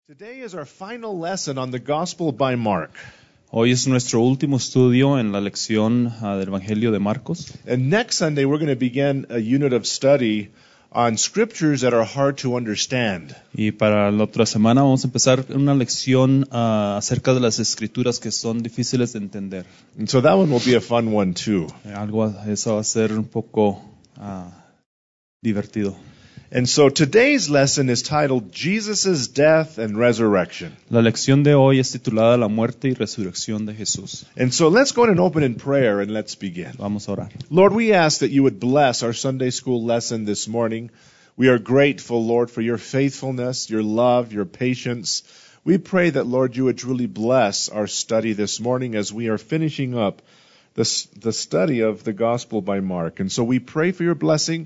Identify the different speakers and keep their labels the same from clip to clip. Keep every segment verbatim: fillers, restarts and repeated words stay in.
Speaker 1: Today is our final lesson on the Gospel by Mark.
Speaker 2: Hoy es nuestro último estudio en la lección uh, del Evangelio de Marcos.
Speaker 1: And next Sunday we're going to begin a unit of study on scriptures that are hard to understand.
Speaker 2: Y para la otra semana vamos a empezar una lección uh, acerca de las escrituras que son difíciles de entender.
Speaker 1: And so that one will be a fun one too.
Speaker 2: Eh, Algo, eso va a ser un poco uh, divertido.
Speaker 1: And so today's lesson is titled Jesus' Death and Resurrection.
Speaker 2: La lección de hoy es titulada La muerte y resurrección de Jesús.
Speaker 1: And so let's go ahead and open in prayer and let's begin.
Speaker 2: Vamos a orar.
Speaker 1: Lord, we ask that you would bless our Sunday school lesson this morning. We are grateful, Lord, for your faithfulness, your love, your patience. We pray that, Lord, you would truly bless our study this morning as we are finishing up the, the study of the Gospel by Mark. And so we pray for your blessing.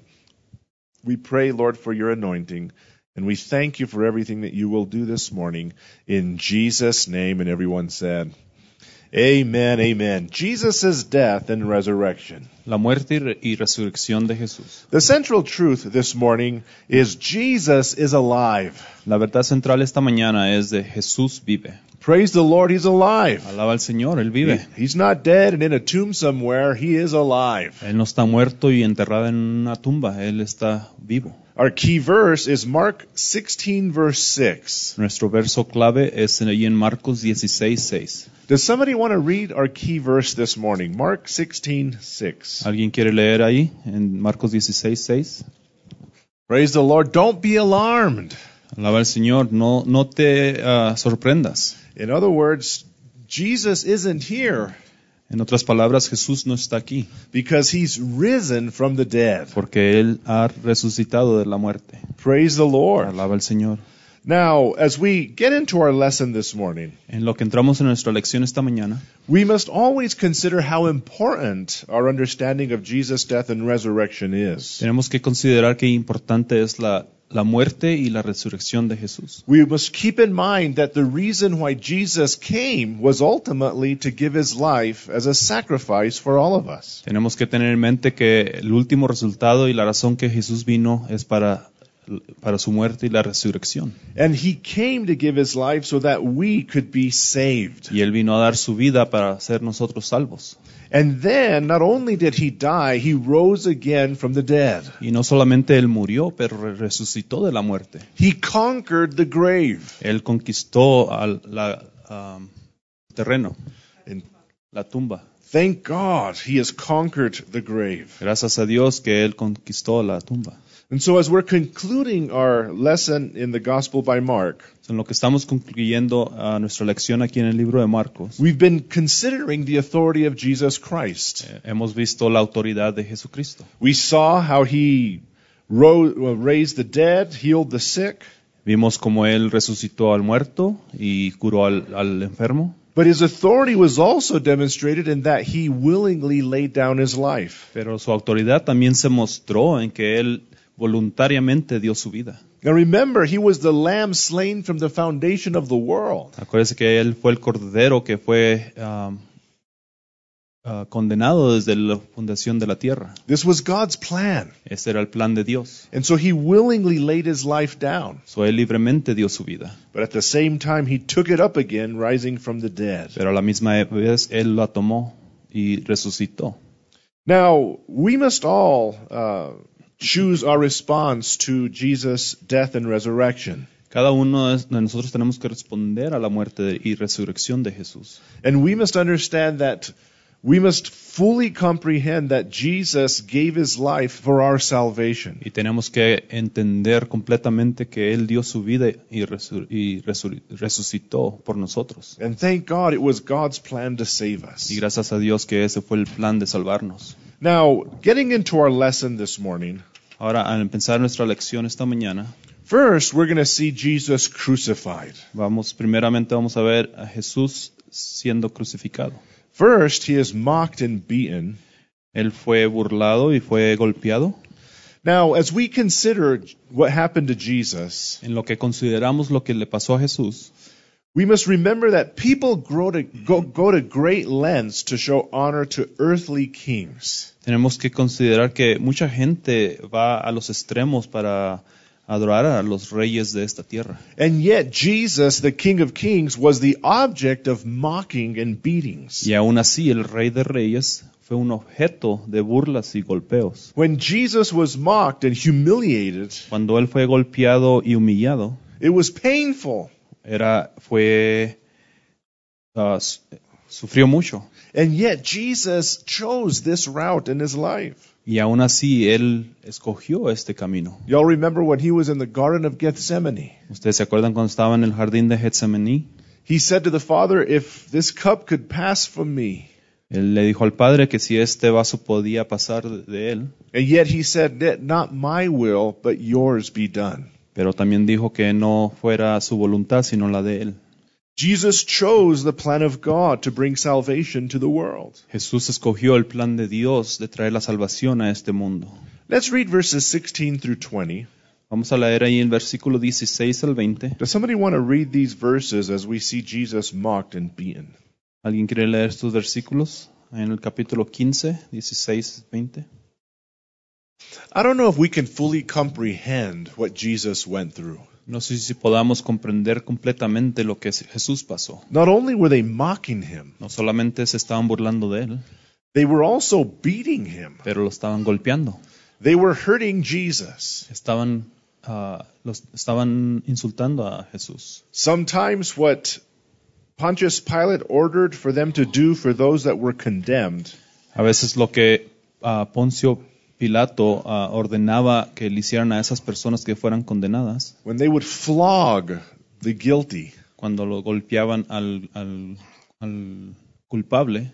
Speaker 1: We pray, Lord, for your anointing. And we thank you for everything that you will do this morning. In Jesus' name, and everyone said, Amen, amen. Jesus' death and resurrection.
Speaker 2: La muerte y, re- y resurrección de Jesús.
Speaker 1: The central truth this morning is Jesus is alive.
Speaker 2: La verdad central esta mañana es de Jesús vive.
Speaker 1: Praise the Lord, he's alive.
Speaker 2: Alaba al Señor, Él vive.
Speaker 1: He- he's not dead and in a tomb somewhere. He is alive.
Speaker 2: Él no está muerto y enterrado en una tumba, Él está vivo.
Speaker 1: Our key verse is Mark sixteen, verse six.
Speaker 2: Nuestro verso clave es ahí en Marcos dieciséis seis.
Speaker 1: Does somebody want to read our key verse this morning? Mark sixteen, six.
Speaker 2: ¿Alguien quiere leer ahí en Marcos dieciséis seis?
Speaker 1: Praise the Lord. Don't be alarmed.
Speaker 2: Alaba al Señor, no, no te uh, sorprendas.
Speaker 1: In other words, Jesus isn't here
Speaker 2: En otras palabras, Jesús no está aquí
Speaker 1: because he's risen from the dead.
Speaker 2: porque Él ha resucitado de la muerte.
Speaker 1: Praise the Lord.
Speaker 2: Alaba al Señor.
Speaker 1: Now, as we get into our lesson this morning,
Speaker 2: En lo que entramos en nuestra lección esta mañana,
Speaker 1: we must always consider how important our understanding of Jesus' death and resurrection is.
Speaker 2: tenemos que considerar qué importante es la, la muerte y la resurrección de Jesús.
Speaker 1: We must keep in mind that the reason why Jesus came was ultimately to give his life as a sacrifice for all of us.
Speaker 2: Tenemos que tener en mente que el último resultado y la razón que Jesús vino es para, para su muerte y la resurrección.
Speaker 1: And he came to give his life so that we could be saved.
Speaker 2: Y Él vino a dar su vida para hacer nosotros salvos.
Speaker 1: And then, not only did he die, he rose again from the dead.
Speaker 2: Y no solamente Él murió, pero re- resucitó de la muerte.
Speaker 1: He conquered the grave.
Speaker 2: Él conquistó al la, um, terreno,
Speaker 1: And
Speaker 2: la tumba.
Speaker 1: thank God he has conquered the grave.
Speaker 2: Gracias a Dios que Él conquistó la tumba.
Speaker 1: And so as we're concluding our lesson in the Gospel by Mark,
Speaker 2: En lo que estamos concluyendo uh, nuestra lección aquí en el libro de Marcos,
Speaker 1: we've been considering the authority of Jesus Christ.
Speaker 2: eh, hemos visto la autoridad de Jesucristo.
Speaker 1: We saw how he rose, well, raised the dead, healed the sick,
Speaker 2: Vimos cómo Él resucitó al muerto y curó al, al enfermo,
Speaker 1: but his authority was also demonstrated in that he willingly laid down his life.
Speaker 2: pero su autoridad también se mostró en que Él voluntariamente dio su vida.
Speaker 1: Now remember, he was the lamb slain from the foundation of the world.
Speaker 2: Acuérdese que Él fue el cordero que fue um, uh, condenado desde la fundación de la tierra.
Speaker 1: This was God's plan.
Speaker 2: Ese era el plan de Dios.
Speaker 1: And so he willingly laid his life down.
Speaker 2: So Él libremente dio su vida.
Speaker 1: But at the same time, he took it up again, rising from the dead.
Speaker 2: Pero a la misma vez Él la tomó y resucitó.
Speaker 1: Now, we must all uh, choose our response to Jesus' death and resurrection.
Speaker 2: Cada uno de nosotros tenemos que responder a la muerte y resurrección de Jesús.
Speaker 1: And we must understand that we must fully comprehend that Jesus gave his life for our salvation.
Speaker 2: Y tenemos que entender completamente que Él dio su vida y, resur- y resur- resucitó por nosotros.
Speaker 1: And thank God it was God's plan to save us.
Speaker 2: Y gracias a Dios que ese fue el plan de salvarnos.
Speaker 1: Now, getting into our lesson this morning,
Speaker 2: Ahora, al empezar nuestra lección esta mañana,
Speaker 1: first we're going to see Jesus crucified.
Speaker 2: vamos, primeramente vamos a ver a Jesús siendo crucificado.
Speaker 1: First, he is mocked and beaten.
Speaker 2: Él fue burlado y fue golpeado.
Speaker 1: Now, as we consider what happened to Jesus,
Speaker 2: En lo que consideramos lo que le pasó a Jesús,
Speaker 1: we must remember that people grow to, go, go to great lengths to show honor to earthly kings.
Speaker 2: tenemos que considerar que mucha gente va a los extremos para adorar a los reyes de esta tierra.
Speaker 1: And yet Jesus, the King of Kings, was the object of mocking and beatings.
Speaker 2: Y aún así el Rey de Reyes fue un objeto de burlas y golpeos.
Speaker 1: When Jesus was mocked and humiliated,
Speaker 2: Cuando él fue golpeado y humillado,
Speaker 1: it was painful.
Speaker 2: era fue uh, su- sufrió mucho.
Speaker 1: And yet Jesus chose this route in his life.
Speaker 2: Y aún así él escogió este camino.
Speaker 1: Y'all remember when he was in the Garden of Gethsemane?
Speaker 2: ¿Ustedes se acuerdan cuando estaba en el jardín de Getsemaní?
Speaker 1: He said to the Father, if this cup could pass from me.
Speaker 2: Él le dijo al Padre que si este vaso podía pasar de, de él,
Speaker 1: And yet he said, "Let not my will, but yours be done."
Speaker 2: pero también dijo que no fuera su voluntad sino la de él.
Speaker 1: Jesus chose the plan of God to bring salvation to the world.
Speaker 2: Jesús escogió el plan de Dios de traer la salvación a este mundo.
Speaker 1: Let's read verses sixteen through twenty.
Speaker 2: Vamos a leer ahí en versículo dieciséis al veinte.
Speaker 1: Does somebody want to read these verses as we see Jesus mocked and beaten?
Speaker 2: ¿Alguien quiere leer estos versículos? En el capítulo quince, dieciséis, veinte.
Speaker 1: I don't know if we can fully comprehend what Jesus went through.
Speaker 2: No sé si podamos comprender completamente lo que Jesús pasó.
Speaker 1: Not only were they mocking him,
Speaker 2: No solamente se estaban burlando de él,
Speaker 1: they were also beating him.
Speaker 2: pero lo estaban golpeando.
Speaker 1: They were hurting Jesus.
Speaker 2: Estaban, ah, los, estaban insultando a Jesús.
Speaker 1: Sometimes what Pontius Pilate ordered for them to do for those that were condemned
Speaker 2: A veces lo que ah, Poncio Pilato ah, ordenaba que le hicieran a esas personas que fueran condenadas,
Speaker 1: when they would flog the guilty,
Speaker 2: cuando lo golpeaban al, al, al culpable,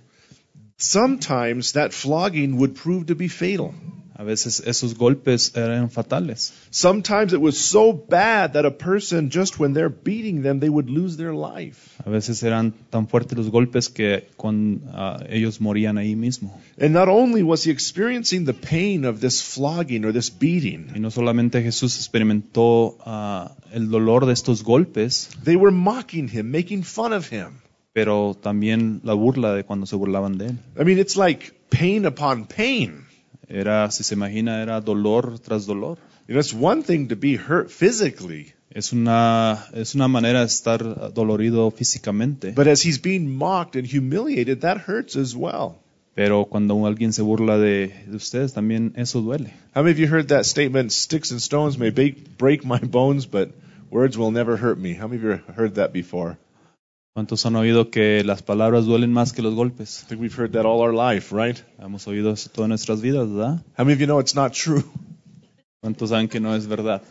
Speaker 1: sometimes that flogging would prove to be fatal.
Speaker 2: a veces esos golpes eran fatales.
Speaker 1: Sometimes it was so bad that a person, just when they're beating them, they would lose their life.
Speaker 2: A veces eran tan fuertes los golpes que con, ah, ellos morían ahí mismo.
Speaker 1: And not only was he experiencing the pain of this flogging or this beating,
Speaker 2: Y no solamente Jesús experimentó ah, el dolor de estos golpes,
Speaker 1: they were mocking him, making fun of him.
Speaker 2: pero también la burla de cuando se burlaban de él.
Speaker 1: I mean, it's like pain upon pain.
Speaker 2: Era, si se imagina, era dolor tras dolor.
Speaker 1: You know, it's one thing to be hurt physically,
Speaker 2: Es una, es una manera de estar ah, dolorido físicamente,
Speaker 1: but as he's being mocked and humiliated, that hurts as well.
Speaker 2: pero cuando alguien se burla de, de ustedes, también eso duele.
Speaker 1: How many of you heard that statement, sticks and stones may ba- break my bones, but words will never hurt me? How many of you heard that before?
Speaker 2: ¿Cuántos han oído que las palabras duelen más que los golpes?
Speaker 1: I think we've heard that all our life, right?
Speaker 2: Hemos oído eso todas nuestras vidas, ¿verdad?
Speaker 1: How many of you know it's not true?
Speaker 2: ¿Cuántos saben que no es verdad?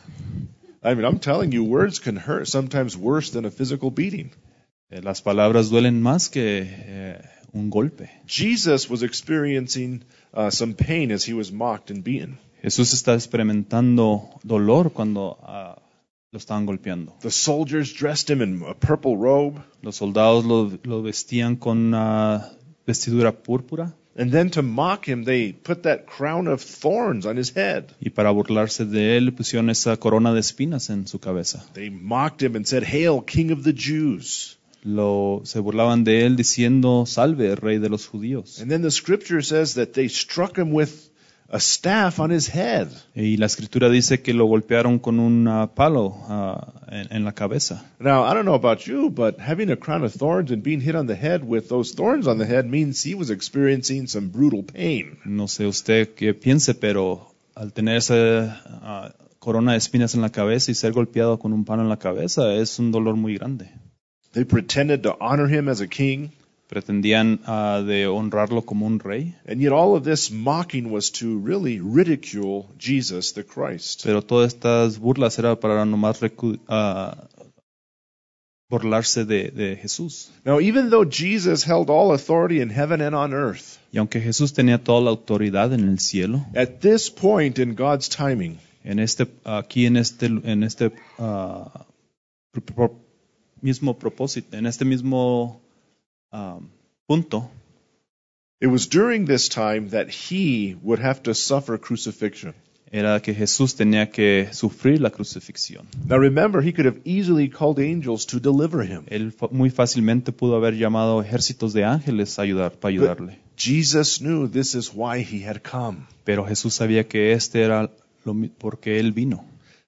Speaker 1: I mean, I'm telling you, words can hurt, sometimes worse than a physical beating.
Speaker 2: Eh, las palabras duelen más que eh, un golpe.
Speaker 1: Jesus was experiencing uh, some pain as he was mocked and beaten.
Speaker 2: Jesús está experimentando dolor cuando ah, lo estaban golpeando.
Speaker 1: The soldiers dressed him in a purple robe,
Speaker 2: Los soldados lo, lo vestían con una vestidura púrpura
Speaker 1: and then to mock him, they put that crown of thorns on his head.
Speaker 2: y para burlarse de él pusieron esa corona de espinas en su cabeza.
Speaker 1: They mocked him and said, "Hail, King of the Jews."
Speaker 2: Lo, se burlaban de él diciendo, salve, rey de los judíos.
Speaker 1: And then the scripture says that they struck him with a staff on his head.
Speaker 2: Y la escritura dice que lo golpearon con un ah, palo ah, en, en la cabeza.
Speaker 1: Now, I don't know about you, but having a crown of thorns and being hit on the head with those thorns on the head means he was experiencing some brutal pain.
Speaker 2: No sé usted qué piense, pero al tener esa ah, corona de espinas en la cabeza y ser golpeado con un palo en la cabeza es un dolor muy grande.
Speaker 1: They pretended to honor him as a king,
Speaker 2: Pretendían ah, de honrarlo como un rey,
Speaker 1: and yet all of this mocking was to really ridicule Jesus the Christ.
Speaker 2: pero todas estas burlas era para nomás recu- ah, burlarse de, de Jesús.
Speaker 1: Now, even though Jesus held all authority in heaven and on earth,
Speaker 2: Y aunque Jesús tenía toda la autoridad en el cielo,
Speaker 1: at this point in God's timing,
Speaker 2: en este, aquí en este, en este ah, pro- pro- mismo propósito, en este mismo um, punto,
Speaker 1: it was during this time that he would have to suffer crucifixion.
Speaker 2: era que Jesús tenía que sufrir la crucifixión.
Speaker 1: Now remember, he could have easily called angels to deliver him.
Speaker 2: Él fa- muy fácilmente pudo haber llamado ejércitos de ángeles a ayudar, para ayudarle.
Speaker 1: Jesus knew this is why he had come.
Speaker 2: Pero Jesús sabía que este era lo mi- porque Él vino.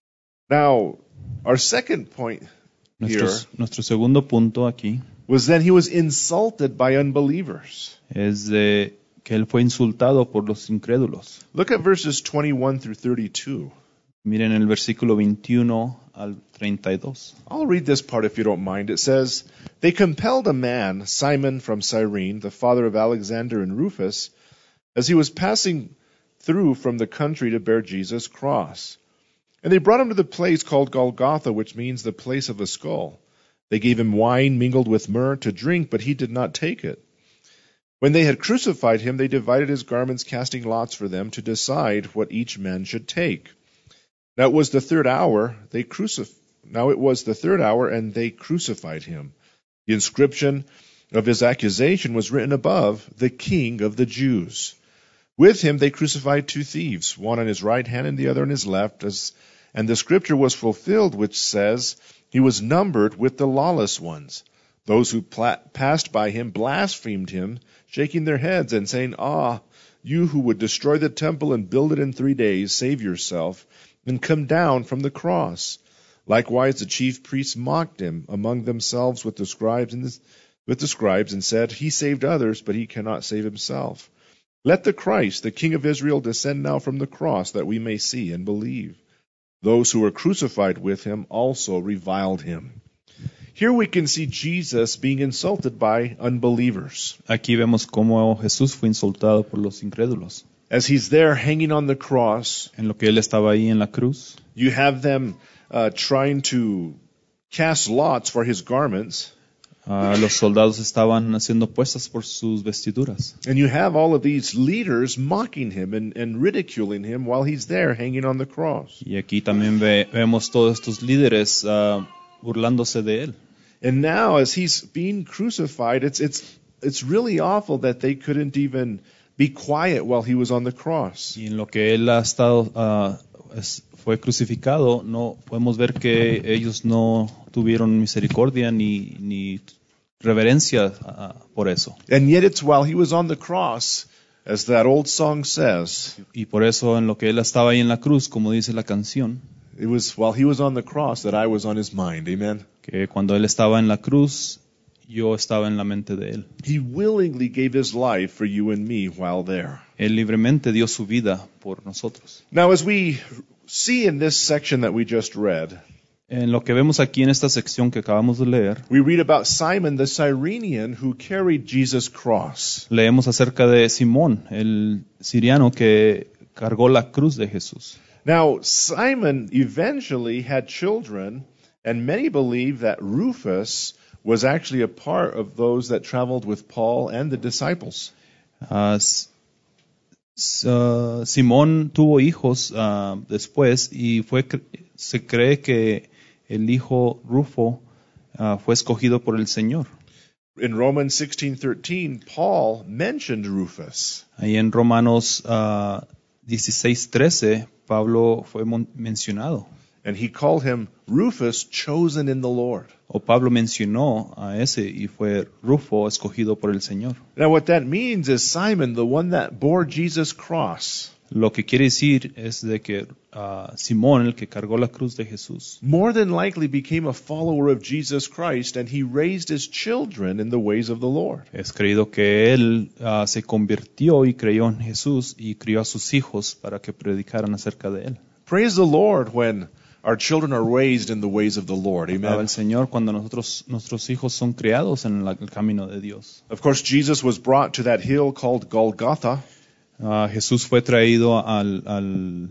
Speaker 1: Now, our second point
Speaker 2: Nuestro,
Speaker 1: here
Speaker 2: nuestro segundo punto aquí
Speaker 1: was that he was insulted by unbelievers.
Speaker 2: es de que él fue insultado por los incrédulos.
Speaker 1: Look at verses twenty-one through thirty-two.
Speaker 2: Miren el versículo veintiuno al treinta y dos.
Speaker 1: I'll read this part if you don't mind. It says, "They compelled a man, Simon from Cyrene, the father of Alexander and Rufus, as he was passing through from the country to bear Jesus' cross. And they brought him to the place called Golgotha, which means the place of a skull. They gave him wine mingled with myrrh to drink, but he did not take it. When they had crucified him, they divided his garments, casting lots for them to decide what each man should take. Now it was the third hour, they crucif- Now it was the third hour, and they crucified him. The inscription of his accusation was written above, 'The King of the Jews.' With him they crucified two thieves, one on his right hand and the other on his left, as, and the scripture was fulfilled, which says, 'He was numbered with the lawless ones.' Those who pla- passed by him blasphemed him, shaking their heads and saying, 'Ah, you who would destroy the temple and build it in three days, save yourself, and come down from the cross.' Likewise the chief priests mocked him among themselves with the scribes and the, with the scribes and said, 'He saved others, but he cannot save himself. Let the Christ, the King of Israel, descend now from the cross, that we may see and believe.' Those who were crucified with him also reviled him." Here we can see Jesus being insulted by unbelievers.
Speaker 2: Aquí vemos cómo Jesús fue insultado por los incrédulos.
Speaker 1: As he's there hanging on the cross,
Speaker 2: En lo que él estaba ahí en la cruz,
Speaker 1: you have them uh, trying to cast lots for his garments.
Speaker 2: uh, los soldados estaban haciendo puestas por sus vestiduras.
Speaker 1: And you have all of these leaders mocking him and, and ridiculing him while he's there hanging on the cross.
Speaker 2: Y aquí también ve- vemos todos estos líderes uh, burlándose de él.
Speaker 1: And now as he's being crucified, it's it's it's really awful that they couldn't even be quiet while he was on the cross.
Speaker 2: Y en lo que él ha estado, uh, es- fue crucificado, no podemos ver que ellos no tuvieron misericordia ni, ni reverencia uh, por eso.
Speaker 1: And yet it's while he was on the cross, as that old song says,
Speaker 2: Y por eso en lo que él estaba ahí en la cruz, como dice la canción,
Speaker 1: it was while he was on the cross that I was on his mind. Amen.
Speaker 2: que cuando él estaba en la cruz, yo estaba en la mente de él.
Speaker 1: He willingly gave his life for you and me while there.
Speaker 2: Él libremente dio su vida por nosotros.
Speaker 1: Now, as we see in this section that we just read,
Speaker 2: En lo que vemos aquí en esta sección que acabamos de leer,
Speaker 1: we read about Simon the Cyrenian who carried Jesus' cross.
Speaker 2: leemos acerca de Simón, el siriano que cargó la cruz de Jesús.
Speaker 1: Now, Simon eventually had children, and many believe that Rufus was actually a part of those that traveled with Paul and the disciples.
Speaker 2: Uh, S- S- uh, Simón tuvo hijos uh, después y fue cre- se cree que el hijo Rufo uh, fue escogido por el Señor.
Speaker 1: In Romans sixteen thirteen, Paul mentioned Rufus.
Speaker 2: Ahí en Romanos uh, dieciséis trece, Pablo fue mon- mencionado.
Speaker 1: And he called him Rufus, chosen in the Lord.
Speaker 2: O Pablo mencionó a ese y fue Rufo escogido por el Señor.
Speaker 1: Now what that means is Simon, the one that bore Jesus' cross,
Speaker 2: Lo que quiere decir es de que uh, Simón, el que cargó la cruz de Jesús,
Speaker 1: more than likely became a follower of Jesus Christ, and he raised his children in the ways of the Lord.
Speaker 2: es creído que él uh, se convirtió y creyó en Jesús y crió a sus hijos para que predicaran acerca de él.
Speaker 1: Praise the Lord when our children are raised in the ways of the Lord.
Speaker 2: Alaba
Speaker 1: Amen.
Speaker 2: al Señor cuando nosotros, nuestros hijos son criados en la- el camino de Dios.
Speaker 1: Of course, Jesus was brought to that hill called Golgotha,
Speaker 2: Uh, Jesús fue traído al, al,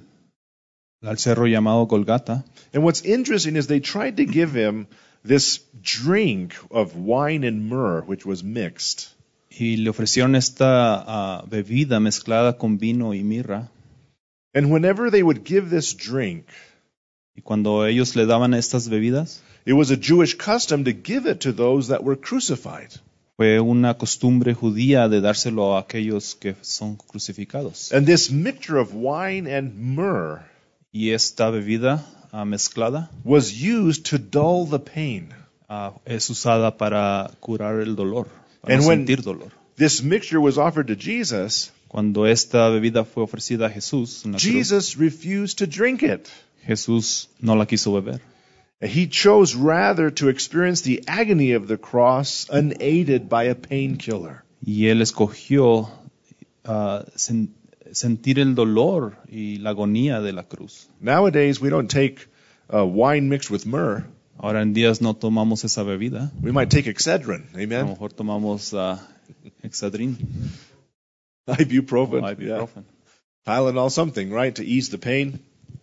Speaker 2: al cerro llamado Golgata.
Speaker 1: and what's interesting is they tried to give him this drink of wine and myrrh, which was mixed.
Speaker 2: Y le ofrecieron esta uh, bebida mezclada con vino y mirra.
Speaker 1: And whenever they would give this drink,
Speaker 2: Y cuando ellos le daban estas bebidas,
Speaker 1: it was a Jewish custom to give it to those that were crucified.
Speaker 2: fue una costumbre judía de dárselo a aquellos que son crucificados.
Speaker 1: And this mixture of wine and myrrh
Speaker 2: Y esta bebida uh, mezclada
Speaker 1: was used to dull the pain.
Speaker 2: uh, es usada para curar el dolor, para
Speaker 1: And
Speaker 2: no
Speaker 1: when-
Speaker 2: sentir dolor.
Speaker 1: This mixture was offered to Jesus.
Speaker 2: Cuando esta bebida fue ofrecida a Jesús, en la cruz,
Speaker 1: Jesus refused to drink it.
Speaker 2: Jesús no la quiso beber.
Speaker 1: He chose rather to experience the agony of the cross unaided by a painkiller.
Speaker 2: Y él escogió uh, sen- sentir el dolor y la agonía de la cruz.
Speaker 1: Nowadays, we don't take uh, wine mixed with myrrh.
Speaker 2: Ahora en días no tomamos esa bebida.
Speaker 1: We might take Excedrin,
Speaker 2: A lo
Speaker 1: amen?
Speaker 2: mejor tomamos uh, Excedrin
Speaker 1: Ibuprofen,
Speaker 2: o
Speaker 1: yeah.
Speaker 2: ibuprofen.
Speaker 1: Tylenol, something, right, to ease the pain.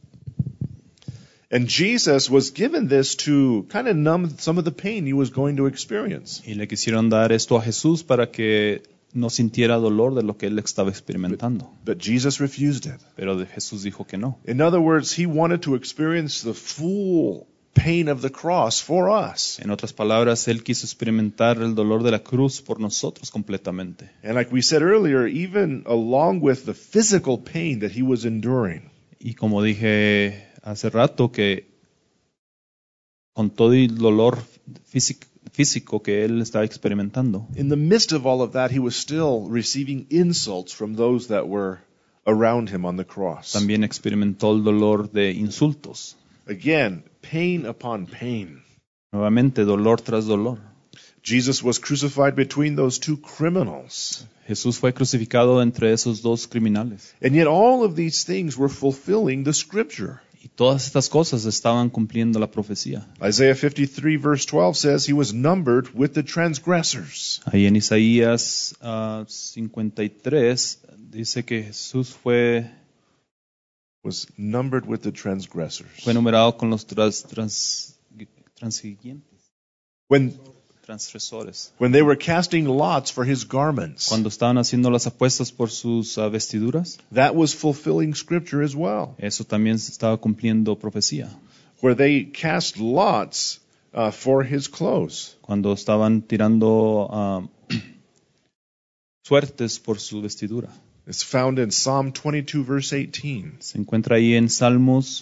Speaker 1: And Jesus was given this to kind of numb some of the pain he was going to experience.
Speaker 2: Y le quisieron dar esto a Jesús para que no sintiera dolor de lo que él estaba experimentando.
Speaker 1: But Jesus refused it.
Speaker 2: Pero de Jesús dijo que no.
Speaker 1: In other words, he wanted to experience the full pain of the cross for us.
Speaker 2: En otras palabras, él quiso experimentar el dolor de la cruz por nosotros completamente.
Speaker 1: And like we said earlier, even along with the physical pain that he was enduring,
Speaker 2: Y como dije hace rato, que con todo el dolor físico, físico que él estaba experimentando,
Speaker 1: in the midst of all of that, he was still receiving insults from those that were around him on the cross.
Speaker 2: también experimentó el dolor de insultos.
Speaker 1: Again, pain upon pain.
Speaker 2: Nuevamente, dolor tras dolor.
Speaker 1: Jesus was crucified between those two criminals.
Speaker 2: Jesús fue crucificado entre esos dos criminales.
Speaker 1: And yet all of these things were fulfilling the scripture.
Speaker 2: Y todas estas cosas estaban cumpliendo la profecía.
Speaker 1: Isaiah fifty-three verse twelve says he was numbered with the transgressors.
Speaker 2: Ahí en Isaías uh, cincuenta y tres dice que Jesús fue,
Speaker 1: Was numbered with the transgressors.
Speaker 2: fue numerado con los trans, trans, transigentes,
Speaker 1: When
Speaker 2: transgresores.
Speaker 1: when they were casting lots for his garments,
Speaker 2: Cuando estaban haciendo las apuestas por sus uh, vestiduras,
Speaker 1: that was fulfilling scripture as well.
Speaker 2: eso también se estaba cumpliendo profecía.
Speaker 1: Where they cast lots uh, for his clothes.
Speaker 2: Cuando estaban tirando uh, suertes por su vestidura.
Speaker 1: It's found in Psalm twenty-two verse eighteen.
Speaker 2: Se encuentra ahí en Salmos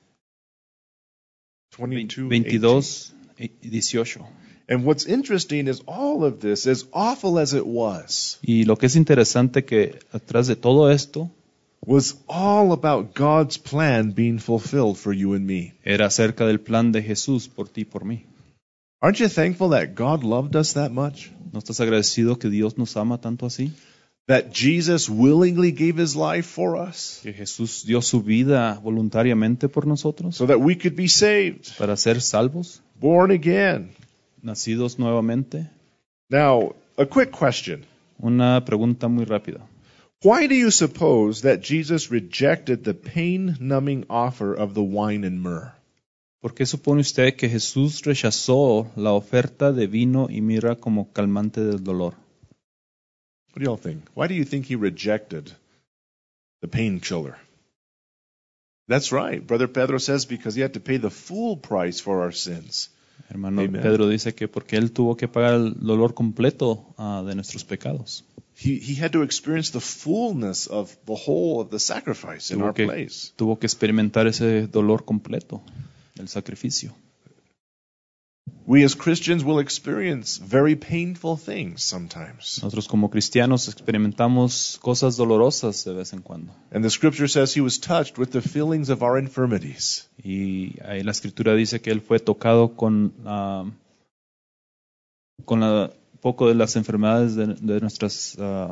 Speaker 1: twenty-two,
Speaker 2: veintidós y dieciocho.
Speaker 1: eighteen. And what's interesting is all of this, as awful as it was,
Speaker 2: Y lo que es interesante que atrás de todo esto
Speaker 1: was all about God's plan being fulfilled for you and me.
Speaker 2: era acerca del plan de Jesús por ti y por mí.
Speaker 1: Aren't you thankful that God loved us that much?
Speaker 2: ¿No estás agradecido que Dios nos ama tanto así?
Speaker 1: That Jesus willingly gave his life for us
Speaker 2: Que Jesús dio su vida voluntariamente por nosotros
Speaker 1: so that we could be saved,
Speaker 2: para ser salvos,
Speaker 1: born again.
Speaker 2: nacidos nuevamente.
Speaker 1: Now, a quick question.
Speaker 2: Una pregunta muy rápida.
Speaker 1: Why do you suppose that Jesus rejected the pain-numbing offer of the wine and myrrh?
Speaker 2: ¿Por qué supone usted que Jesús rechazó la oferta de vino y mirra como calmante del dolor?
Speaker 1: What do y'all think? Why do you think he rejected the painkiller? That's right. Brother Pedro says because he had to pay the full price for our sins.
Speaker 2: Hermano
Speaker 1: Amen.
Speaker 2: Pedro dice que porque él tuvo que pagar el dolor completo uh, de nuestros pecados.
Speaker 1: He, he had to experience the fullness of the whole of the sacrifice in
Speaker 2: Tuvo
Speaker 1: our
Speaker 2: que,
Speaker 1: place.
Speaker 2: tuvo que experimentar ese dolor completo del sacrificio.
Speaker 1: We as Christians will experience very painful things sometimes.
Speaker 2: Nosotros como cristianos experimentamos cosas dolorosas de vez en cuando.
Speaker 1: And the scripture says he was touched with the feelings of our infirmities.
Speaker 2: Y ahí la escritura dice que él fue tocado con uh, con la, poco de las enfermedades de, de nuestras uh,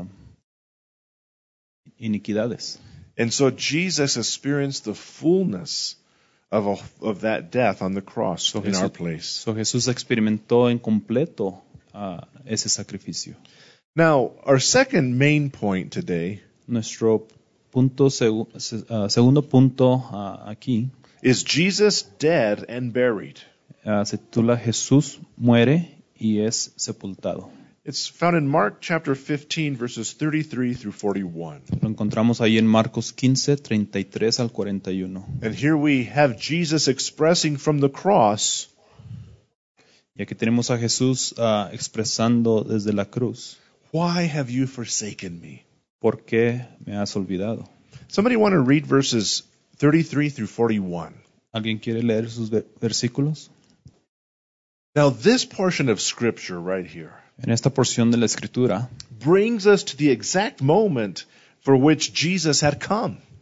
Speaker 2: iniquidades.
Speaker 1: And so Jesus experienced the fullness of, a, of that death on the cross
Speaker 2: So
Speaker 1: in our
Speaker 2: Jesús,
Speaker 1: place.
Speaker 2: so Jesús experimentó en completo uh, ese sacrificio.
Speaker 1: Now, our second main point today
Speaker 2: Nuestro punto segu- se- uh, segundo punto uh, aquí
Speaker 1: is Jesus dead and buried.
Speaker 2: uh, se titula Jesús muere y es sepultado.
Speaker 1: It's found in Mark chapter fifteen, verses thirty-three through forty-one.
Speaker 2: Lo encontramos ahí en Marcos quince, treinta y tres al cuarenta y uno.
Speaker 1: And here we have Jesus expressing from the cross,
Speaker 2: Y aquí tenemos a Jesús uh, expresando desde la cruz,
Speaker 1: "Why have you forsaken me?"
Speaker 2: ¿por qué me has olvidado?
Speaker 1: Somebody want to read verses thirty-three through forty-one.
Speaker 2: ¿Alguien quiere leer sus ver- versículos?
Speaker 1: Now, this portion of scripture right here
Speaker 2: En esta porción de la escritura
Speaker 1: brings us to the exact moment for which Jesus had come.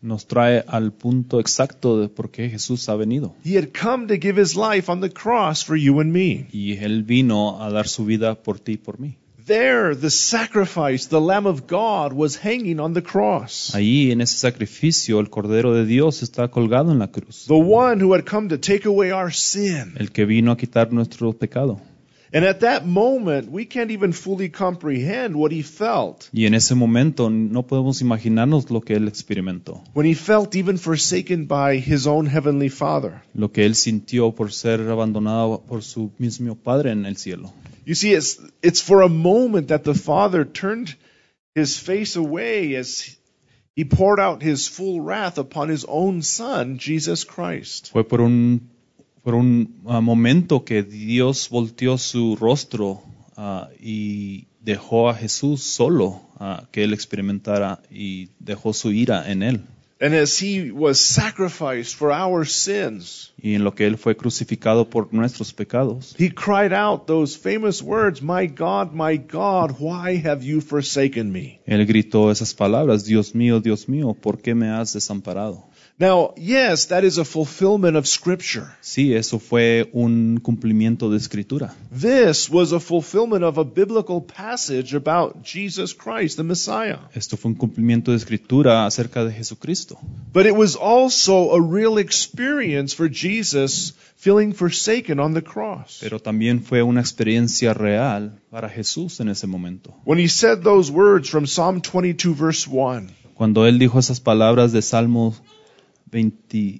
Speaker 2: nos trae al punto exacto de por qué Jesús ha venido.
Speaker 1: He had come to give his life on the cross for you and me.
Speaker 2: Y Él vino a dar su vida por ti y por mí.
Speaker 1: There, the sacrifice, the Lamb of God, was hanging on the cross.
Speaker 2: Ahí, en ese sacrificio, el Cordero de Dios está colgado en la cruz.
Speaker 1: The one who had come to take away our sin.
Speaker 2: El que vino a quitar nuestro pecado.
Speaker 1: And at that moment, we can't even fully comprehend what he felt.
Speaker 2: Y en ese momento no podemos imaginarnos lo que Él experimentó.
Speaker 1: When he felt even forsaken by his own heavenly Father.
Speaker 2: Lo que Él sintió por ser abandonado por su mismo Padre en el cielo.
Speaker 1: You see, it's, it's for a moment that the Father turned his face away as he poured out his full wrath upon his own Son, Jesus Christ.
Speaker 2: Fue por un, por un uh, momento que Dios volteó su rostro uh, y dejó a Jesús solo uh, que Él experimentara y dejó su ira en Él.
Speaker 1: And as he was sacrificed for our sins,
Speaker 2: Y en lo que Él fue crucificado por nuestros pecados,
Speaker 1: he cried out those famous words, "My God, my God, why have you forsaken me?"
Speaker 2: Él gritó esas palabras, Dios mío, Dios mío, ¿por qué me has desamparado?
Speaker 1: Now, yes, that is a fulfillment of Scripture.
Speaker 2: Sí, eso fue un cumplimiento de Escritura.
Speaker 1: This was a fulfillment of a biblical passage about Jesus Christ, the Messiah.
Speaker 2: Esto fue un cumplimiento de Escritura acerca de Jesucristo.
Speaker 1: But it was also a real experience for Jesus feeling forsaken on the cross.
Speaker 2: Pero también fue una experiencia real para Jesús en ese momento.
Speaker 1: When he said those words from Psalm twenty-two, verse one,
Speaker 2: Cuando Él dijo esas palabras de Salmo veinte,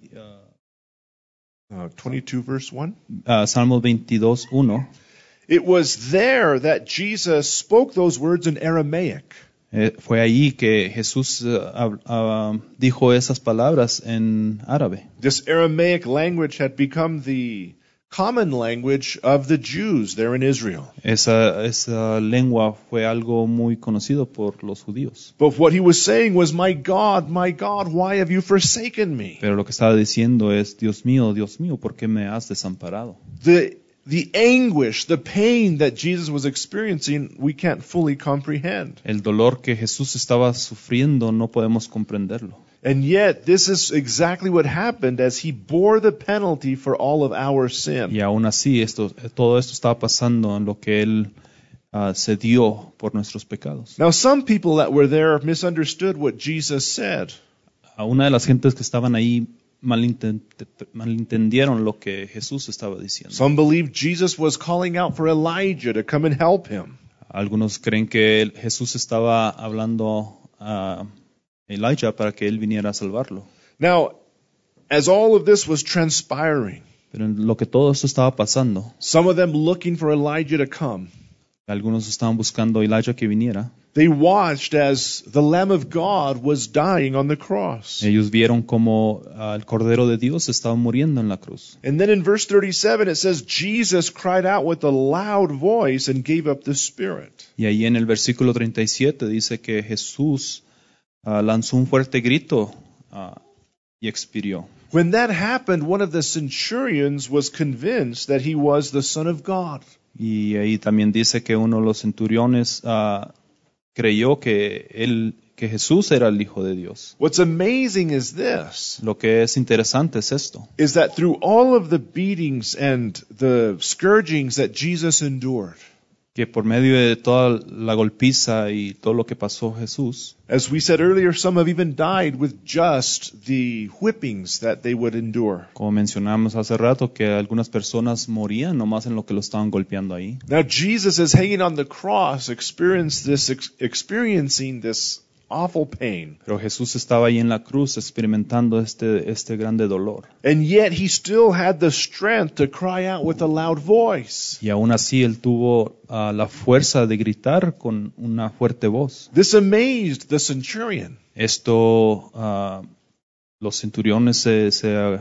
Speaker 2: uh,
Speaker 1: uh, twenty-two, verse one,
Speaker 2: uh, Salmo veintidós, uno,
Speaker 1: it was there that Jesus spoke those words in Aramaic.
Speaker 2: eh, fue allí que Jesús uh, uh, dijo esas palabras en árabe.
Speaker 1: This Aramaic language had become the common language of the Jews there in Israel.
Speaker 2: Esa, esa lengua fue algo muy conocido por los judíos.
Speaker 1: But what he was saying was, "My God, my God, why have you forsaken me?"
Speaker 2: Pero lo que estaba diciendo es, Dios mío, Dios mío, ¿por qué me has desamparado?
Speaker 1: The the anguish, the pain that Jesus was experiencing, we can't fully comprehend.
Speaker 2: El dolor que Jesús estaba sufriendo no podemos comprenderlo.
Speaker 1: And yet, this is exactly what happened as he bore the penalty for all of our sin.
Speaker 2: Y aún así, esto, todo esto estaba pasando en lo que Él uh, se dio por nuestros pecados.
Speaker 1: Now, some people that were there misunderstood what Jesus said.
Speaker 2: A una de las gentes que estaban ahí malinten- malentendieron lo que Jesús estaba diciendo.
Speaker 1: Some believed Jesus was calling out for Elijah to come and help him.
Speaker 2: Algunos creen que él- Jesús estaba hablando a Elijah para que él viniera a salvarlo.
Speaker 1: Now, as all of this was transpiring,
Speaker 2: Pero en lo que todo esto estaba pasando,
Speaker 1: some of them looking for Elijah to come,
Speaker 2: algunos estaban buscando a Elijah que viniera.
Speaker 1: they watched as the Lamb of God was dying on the cross.
Speaker 2: Ellos vieron como uh, el Cordero de Dios estaba muriendo en la cruz.
Speaker 1: And then in verse thirty-seven it says, Jesus cried out with a loud voice and gave up the spirit.
Speaker 2: Y ahí en el versículo treinta y siete dice que Jesús uh, lanzó un fuerte grito uh, y expiró.
Speaker 1: When that happened, one of the centurions was convinced that he was the Son of God.
Speaker 2: Y ahí también dice que uno de los centuriones uh, creyó que él, que Jesús era el Hijo de Dios.
Speaker 1: What's amazing is this,
Speaker 2: Lo que es interesante es esto,
Speaker 1: is that through all of the beatings and the scourgings that Jesus endured,
Speaker 2: que por medio de toda la golpiza y todo lo que pasó Jesús,
Speaker 1: as we said earlier, some have even died with just the whippings that they would endure.
Speaker 2: como mencionamos hace rato, que algunas personas morían nomás en lo que lo estaban golpeando ahí.
Speaker 1: Now Jesus is hanging on the cross, experience this, ex- experiencing this awful pain.
Speaker 2: Pero Jesús estaba ahí en la cruz experimentando este, este grande dolor.
Speaker 1: And yet he still had the strength to cry out with a loud voice.
Speaker 2: Y aún así él tuvo uh, la fuerza de gritar con una fuerte voz.
Speaker 1: This amazed the centurion.
Speaker 2: Esto, uh, los centuriones se, se, uh,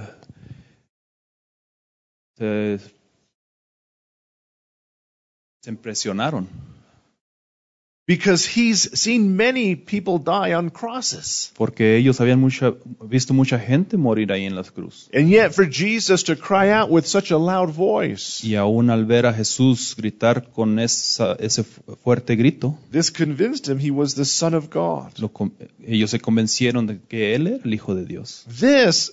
Speaker 2: se, se impresionaron.
Speaker 1: because he's seen many people die on crosses.
Speaker 2: Porque ellos habían mucha, visto mucha gente morir ahí en las cruces.
Speaker 1: And yet for Jesus to cry out with such a loud voice,
Speaker 2: Y aún al ver a Jesús gritar con esa, ese fuerte grito,
Speaker 1: this convinced him he was the Son of God.
Speaker 2: lo, ellos se convencieron de que Él era el Hijo de Dios.
Speaker 1: This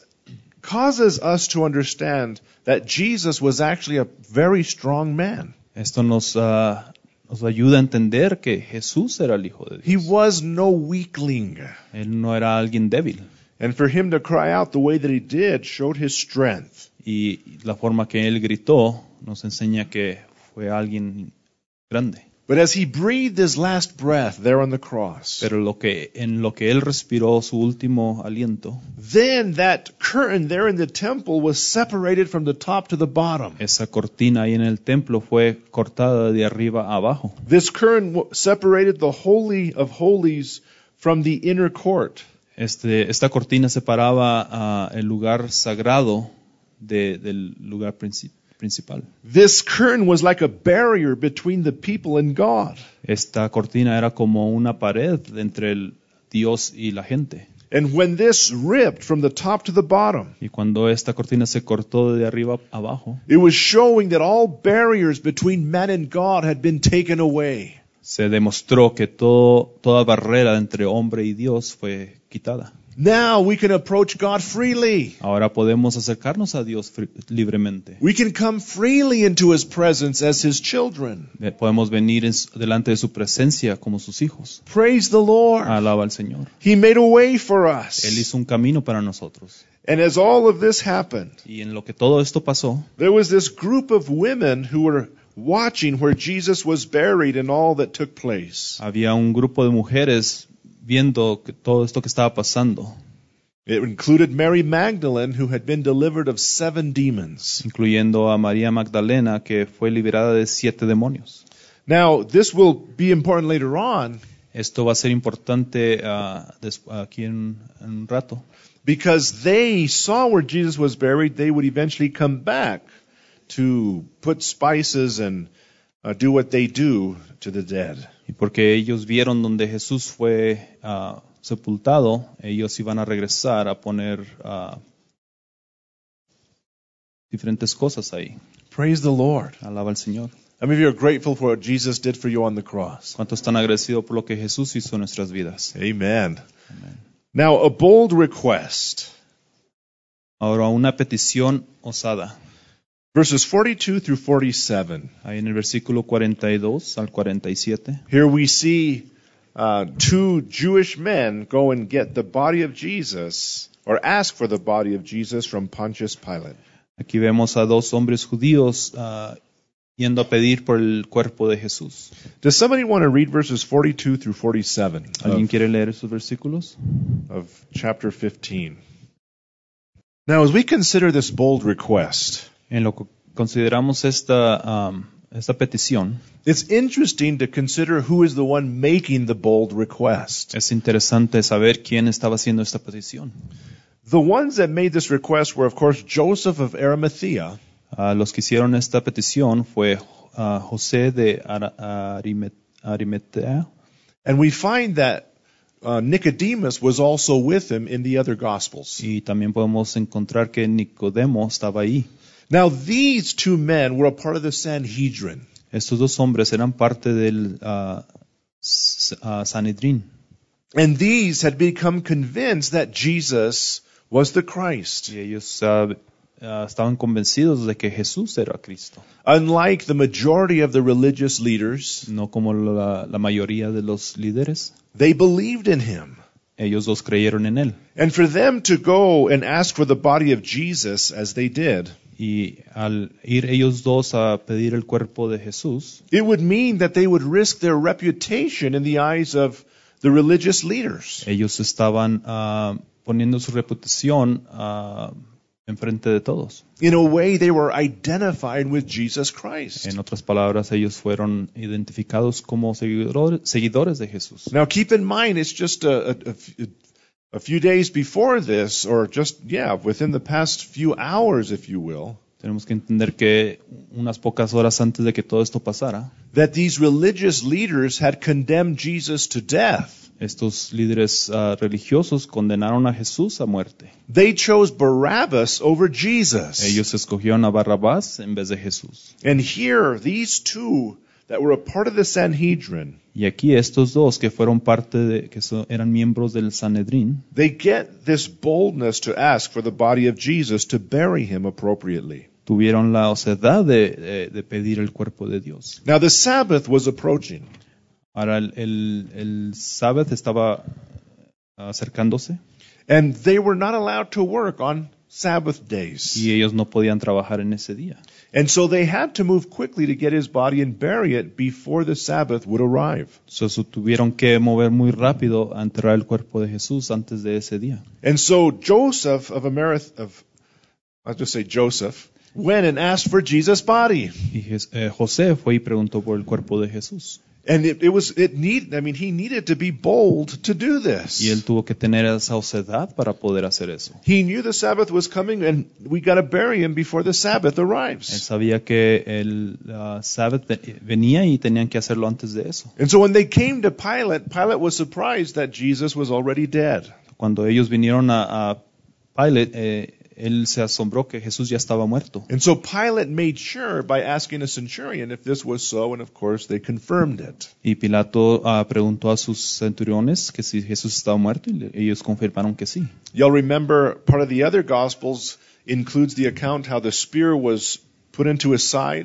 Speaker 1: causes us to understand that Jesus was actually a very strong man.
Speaker 2: Esto nos, uh, nos ayuda a entender que Jesús era el Hijo de
Speaker 1: He
Speaker 2: Dios.
Speaker 1: was no weakling.
Speaker 2: Él no era alguien débil.
Speaker 1: And for him to cry out the way that he did showed his strength.
Speaker 2: Y la forma que Él gritó nos enseña que fue alguien grande.
Speaker 1: But as he breathed his last breath there on the cross,
Speaker 2: Pero lo que, en lo que Él respiró su último aliento,
Speaker 1: then that curtain there in the temple was separated from the top to the bottom.
Speaker 2: esa cortina ahí en el templo fue cortada de arriba a abajo.
Speaker 1: This curtain w- separated the Holy of Holies from the inner court.
Speaker 2: Este, esta cortina separaba uh, el lugar sagrado de, del lugar princi- principal.
Speaker 1: This curtain was like a barrier between the people and God.
Speaker 2: Esta cortina era como una pared entre el Dios y la gente.
Speaker 1: And when this ripped from the top to the bottom,
Speaker 2: Y cuando esta cortina se cortó de arriba a abajo,
Speaker 1: it was showing that all barriers between man and God had been taken away.
Speaker 2: se demostró que todo, toda barrera entre hombre y Dios fue quitada.
Speaker 1: Now we can approach God freely.
Speaker 2: Ahora podemos acercarnos a Dios fri- libremente.
Speaker 1: We can come freely into His presence as His children.
Speaker 2: Eh, Podemos venir en su- delante de su presencia como sus hijos.
Speaker 1: Praise the Lord.
Speaker 2: Alaba al Señor.
Speaker 1: He made a way for
Speaker 2: Él
Speaker 1: us.
Speaker 2: hizo un camino para nosotros.
Speaker 1: And as all of this happened,
Speaker 2: Y en lo que todo esto pasó,
Speaker 1: there was this group of women who were watching where Jesus was buried and all that took place.
Speaker 2: había un grupo de mujeres viendo que todo esto que estaba pasando,
Speaker 1: It included Mary Magdalene, who had been delivered of seven demons.
Speaker 2: incluyendo a María Magdalena, que fue liberada de siete demonios.
Speaker 1: Now, this will be important later on
Speaker 2: Esto va a ser importante ah, des- aquí en, en un rato,
Speaker 1: because they saw where Jesus was buried. They would eventually come back to put spices and uh, do what they do to the dead.
Speaker 2: y porque ellos vieron donde Jesús fue ah, sepultado, ellos iban a regresar a poner ah, diferentes cosas ahí.
Speaker 1: Praise the Lord.
Speaker 2: Alaba al Señor.
Speaker 1: How many of you are grateful for what Jesus did for you on the cross?
Speaker 2: ¿Cuántos están agradecidos por lo que Jesús hizo en nuestras vidas?
Speaker 1: Amen.
Speaker 2: Amén.
Speaker 1: Now, a bold request.
Speaker 2: Ahora, una petición osada.
Speaker 1: Verses forty-two through forty-seven.
Speaker 2: Ahí en el versículo cuarenta y dos al cuarenta y siete.
Speaker 1: Here we see uh, two Jewish men go and get the body of Jesus, or ask for the body of Jesus from Pontius Pilate.
Speaker 2: Aquí vemos a dos hombres judíos ah, yendo a pedir por el cuerpo de Jesús.
Speaker 1: Does somebody want to read verses forty-two through forty-seven
Speaker 2: ¿Alguien
Speaker 1: of,
Speaker 2: quiere leer esos versículos?
Speaker 1: of chapter fifteen? Now, as we consider this bold request,
Speaker 2: En lo que consideramos esta, am, esta petición,
Speaker 1: it's interesting to consider who is the one making the bold request.
Speaker 2: es interesante saber quién estaba haciendo esta petición.
Speaker 1: The ones that made this request were, of course, Joseph of Arimathea,
Speaker 2: Ah, los que hicieron esta petición fue ah, José de Ara- Arime- Arimatea,
Speaker 1: and we find that uh, Nicodemus was also with him in the other Gospels.
Speaker 2: y también podemos encontrar que Nicodemo estaba ahí.
Speaker 1: Now, these two men were a part of the Sanhedrin.
Speaker 2: Estos dos hombres eran parte del ah, S- ah, Sanedrín.
Speaker 1: And these had become convinced that Jesus was the Christ.
Speaker 2: Y ellos ah, ah, estaban convencidos de que Jesús era Cristo,
Speaker 1: Unlike the majority of the religious leaders,
Speaker 2: no como la, la mayoría de los líderes.
Speaker 1: they believed in him.
Speaker 2: Ellos dos creyeron en él.
Speaker 1: And for them to go and ask for the body of Jesus as they did,
Speaker 2: Y al ir ellos dos a pedir el cuerpo de Jesús,
Speaker 1: it would mean that they would risk their reputation in the eyes of the religious leaders.
Speaker 2: ellos estaban ah, poniendo su reputación ah, enfrente de todos.
Speaker 1: In a way, they were identified with Jesus Christ.
Speaker 2: En otras palabras, ellos fueron identificados como seguidores, seguidores de Jesús.
Speaker 1: Now, keep in mind, it's just a, a, a few- a few days before this, or just, yeah, within the past few hours, if you will,
Speaker 2: Tenemos que entender que unas pocas horas antes de que todo esto pasara,
Speaker 1: that these religious leaders had condemned Jesus to death.
Speaker 2: Estos líderes uh, religiosos condenaron a Jesús a muerte.
Speaker 1: They chose Barabbas over Jesus.
Speaker 2: Ellos escogieron a Barrabás en vez de Jesús.
Speaker 1: And here, these two that were a part of the Sanhedrin,
Speaker 2: Y aquí estos dos que fueron parte de, que so, eran miembros del Sanedrín,
Speaker 1: they get this boldness to ask for the body of Jesus to bury him appropriately.
Speaker 2: tuvieron la osedad de, de, de pedir el cuerpo de Dios.
Speaker 1: Now the Sabbath was approaching.
Speaker 2: Ahora el, el, el sábado estaba acercándose
Speaker 1: And they were not allowed to work on Sabbath days.
Speaker 2: y ellos no podían trabajar en ese día.
Speaker 1: And so they had to move quickly to get his body and bury it before the Sabbath would arrive.
Speaker 2: Entonces tuvieron que mover muy rápido a enterrar el cuerpo de Jesús antes de ese día.
Speaker 1: And so Joseph of Amerith of I'll just say Joseph went and asked for Jesus' body.
Speaker 2: Y Jes- eh, José fue y preguntó por el cuerpo de Jesús.
Speaker 1: And it, it was it need I mean he needed to be bold to do this.
Speaker 2: Y él tuvo que tener esa osedad para poder hacer eso.
Speaker 1: He knew the Sabbath was coming and we got to bury him before the Sabbath
Speaker 2: Él
Speaker 1: arrives.
Speaker 2: sabía que el uh, sábado venía y tenían que hacerlo antes de eso.
Speaker 1: And so when they came to Pilate, Pilate was surprised that Jesus was already dead.
Speaker 2: Cuando ellos vinieron a, a Pilate, eh, él se asombró que Jesús ya estaba muerto.
Speaker 1: And so Pilate made sure by asking a centurion if this was so, and of course they confirmed it.
Speaker 2: Y Pilato uh, preguntó a sus centuriones que si Jesús estaba muerto y le- ellos confirmaron que sí.
Speaker 1: You'll remember part of the other Gospels includes the account how the spear was put into his side.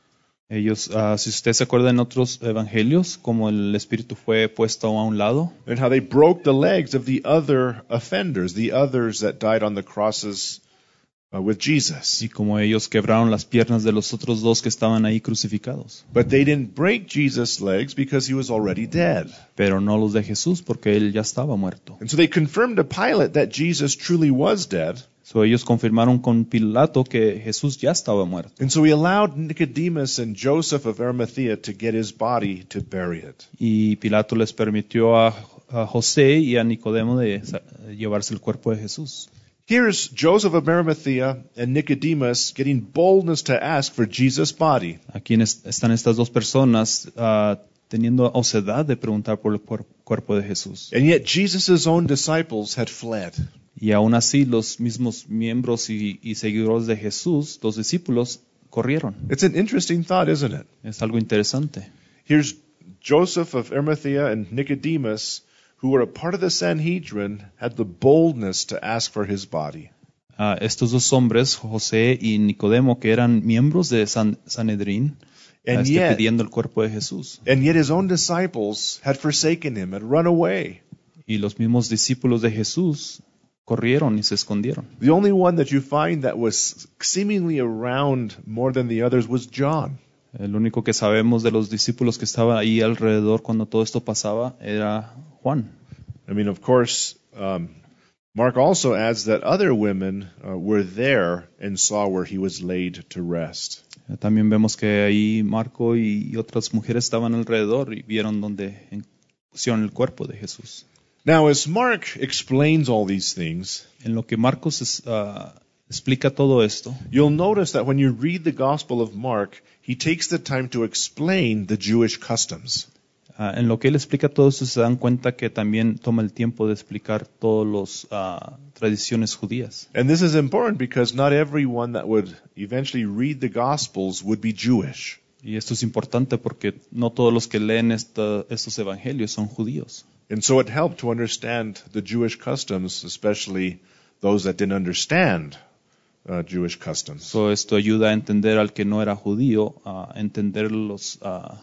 Speaker 2: Ellos, uh, si usted se acuerda en otros evangelios, como el espíritu fue puesto a un lado
Speaker 1: And how they broke the legs of the other offenders, the others that died on the crosses uh, with Jesus.
Speaker 2: y como ellos quebraron las piernas de los otros dos que estaban ahí crucificados.
Speaker 1: But they didn't break Jesus' legs because he was already dead.
Speaker 2: Pero no los de Jesús porque él ya estaba muerto.
Speaker 1: And so they confirmed to Pilate that Jesus truly was dead.
Speaker 2: So, ellos confirmaron con Pilato que Jesús ya estaba muerto.
Speaker 1: And so he allowed Nicodemus and Joseph of Arimathea to get his body to bury it.
Speaker 2: Y Pilato les permitió a, a José y a Nicodemo de sa- llevarse el cuerpo de Jesús.
Speaker 1: Here's Joseph of Arimathea and Nicodemus getting boldness to ask for Jesus' body.
Speaker 2: Aquí en est- están estas dos personas ah, teniendo osedad de preguntar por el cuer- cuerpo de Jesús.
Speaker 1: And yet Jesus' own disciples had fled.
Speaker 2: Y aún así los mismos miembros y, y seguidores de Jesús, los discípulos, corrieron.
Speaker 1: It's an interesting thought, isn't it?
Speaker 2: Es algo interesante.
Speaker 1: Here's Joseph of Arimathea and Nicodemus, who were a part of the Sanhedrin, had the boldness to ask for his body.
Speaker 2: Ah, estos dos hombres, José y Nicodemo, que eran miembros de San, Sanedrín,
Speaker 1: And
Speaker 2: este,
Speaker 1: yet-
Speaker 2: pidiendo el cuerpo de Jesús.
Speaker 1: And yet his own disciples had forsaken him, had run away.
Speaker 2: Y los mismos discípulos de Jesús corrieron y se escondieron.
Speaker 1: The only one that you find that was seemingly around more than the others was John.
Speaker 2: El único que sabemos de los discípulos que estaban ahí alrededor cuando todo esto pasaba era Juan.
Speaker 1: I mean, of course, um, Mark also adds that other women uh, were there and saw where he was laid to rest.
Speaker 2: Eh, También vemos que ahí Marco y otras mujeres estaban alrededor y vieron donde en- pusieron el cuerpo de Jesús.
Speaker 1: Now, as Mark explains all these things,
Speaker 2: En lo que Marcos es- ah, explica todo esto,
Speaker 1: you'll notice that when you read the Gospel of Mark, he takes the time to explain the Jewish customs.
Speaker 2: ah, en lo que él explica todo esto se dan cuenta que también toma el tiempo de explicar todas las ah, tradiciones judías.
Speaker 1: And this is important because not everyone that would eventually read the Gospels would be Jewish.
Speaker 2: Y esto es importante porque no todos los que leen esta- estos evangelios son judíos.
Speaker 1: And so it helped to understand the Jewish customs, especially those that didn't understand uh, Jewish customs.
Speaker 2: So, esto ayuda a entender al que no era judío, a entender los, ah,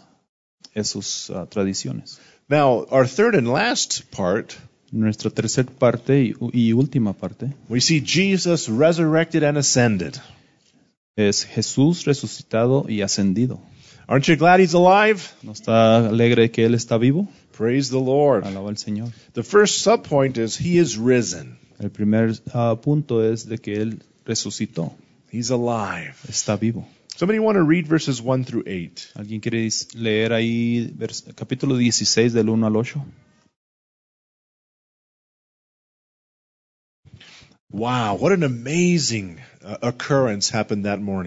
Speaker 2: esos ah, tradiciones.
Speaker 1: Now, our third and last part,
Speaker 2: Nuestra tercera parte y, y última parte
Speaker 1: we see Jesus resurrected and ascended.
Speaker 2: es Jesús resucitado y ascendido.
Speaker 1: Aren't you glad he's alive?
Speaker 2: ¿No está alegre que Él está vivo?
Speaker 1: Praise the Lord.
Speaker 2: Alaba al Señor.
Speaker 1: The first subpoint is he is risen.
Speaker 2: El primer ah, punto es de que Él resucitó,
Speaker 1: He's alive.
Speaker 2: está vivo.
Speaker 1: Somebody want to read verses one through eight?
Speaker 2: ¿Alguien quiere dis- leer ahí vers- capítulo dieciséis del uno al ocho?
Speaker 1: Wow, what an amazing uh, occurrence happened that morning.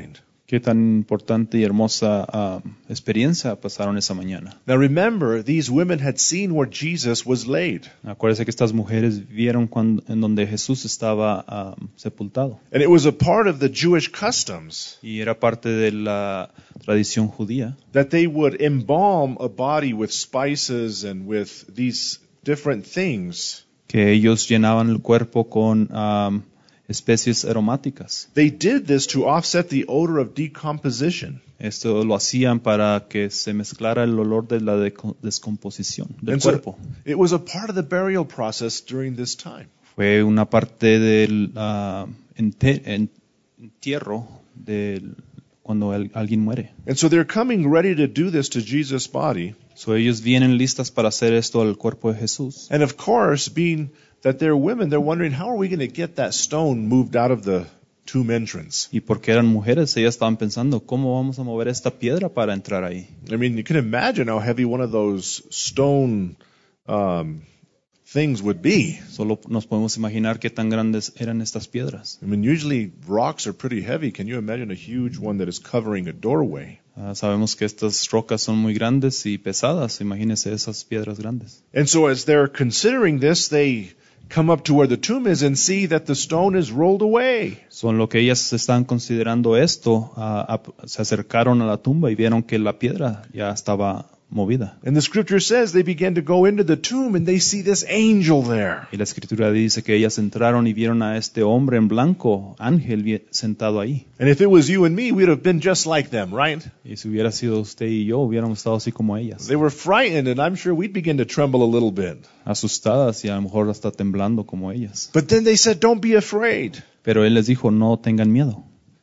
Speaker 2: Qué tan importante y hermosa uh, experiencia pasaron esa mañana.
Speaker 1: Now remember, these women had seen where Jesus was laid.
Speaker 2: Acuérdense que estas mujeres vieron cuando, en donde Jesús estaba uh, sepultado.
Speaker 1: And it was a part of the Jewish customs
Speaker 2: Y era parte de la tradición judía
Speaker 1: that they would embalm a body with spices and with these different things.
Speaker 2: que ellos llenaban el cuerpo con um, especies aromáticas.
Speaker 1: They did this to offset the odor of decomposition.
Speaker 2: Esto lo hacían para que se mezclara el olor de la deco- descomposición del
Speaker 1: And so
Speaker 2: cuerpo.
Speaker 1: it was a part of the burial process during this time.
Speaker 2: Fue una parte del uh, ente- en- entierro del cuando el- alguien muere.
Speaker 1: And so they're coming ready to do this to Jesus' body.
Speaker 2: So ellos vienen listas para hacer esto al cuerpo de Jesús.
Speaker 1: And of course, being that they're women, they're wondering, how are we going to get that stone moved out of the tomb entrance?
Speaker 2: Y porque eran mujeres, ellas estaban pensando, ¿cómo vamos a mover esta piedra para entrar ahí?
Speaker 1: I mean, you can imagine how heavy one of those stone um, things would be.
Speaker 2: Solo nos podemos imaginar qué tan grandes eran estas piedras.
Speaker 1: I mean, usually rocks are pretty heavy. Can you imagine a huge one that is covering a doorway?
Speaker 2: Uh, sabemos que estas rocas son muy grandes y pesadas. Imagínense esas piedras grandes.
Speaker 1: And so as they're considering this, they come up to where the tomb is and see that the stone is rolled away.
Speaker 2: Son lo que ellas están considerando esto, uh, uh, se acercaron a la tumba y vieron que la piedra ya estaba movida.
Speaker 1: And the scripture says they began to go into the tomb and they see this angel there.
Speaker 2: Y la escritura dice que ellas entraron y vieron a este hombre en blanco, ángel, vie- sentado ahí.
Speaker 1: And if it was you and me, we'd have been just like them, right?
Speaker 2: Y si hubiera sido usted y yo, hubiéramos estado así como ellas,
Speaker 1: They were frightened, and I'm sure we'd begin to tremble a little bit.
Speaker 2: asustadas y a lo mejor hasta temblando como ellas.
Speaker 1: But then they said, don't be afraid.
Speaker 2: Pero él les dijo, no tengan miedo.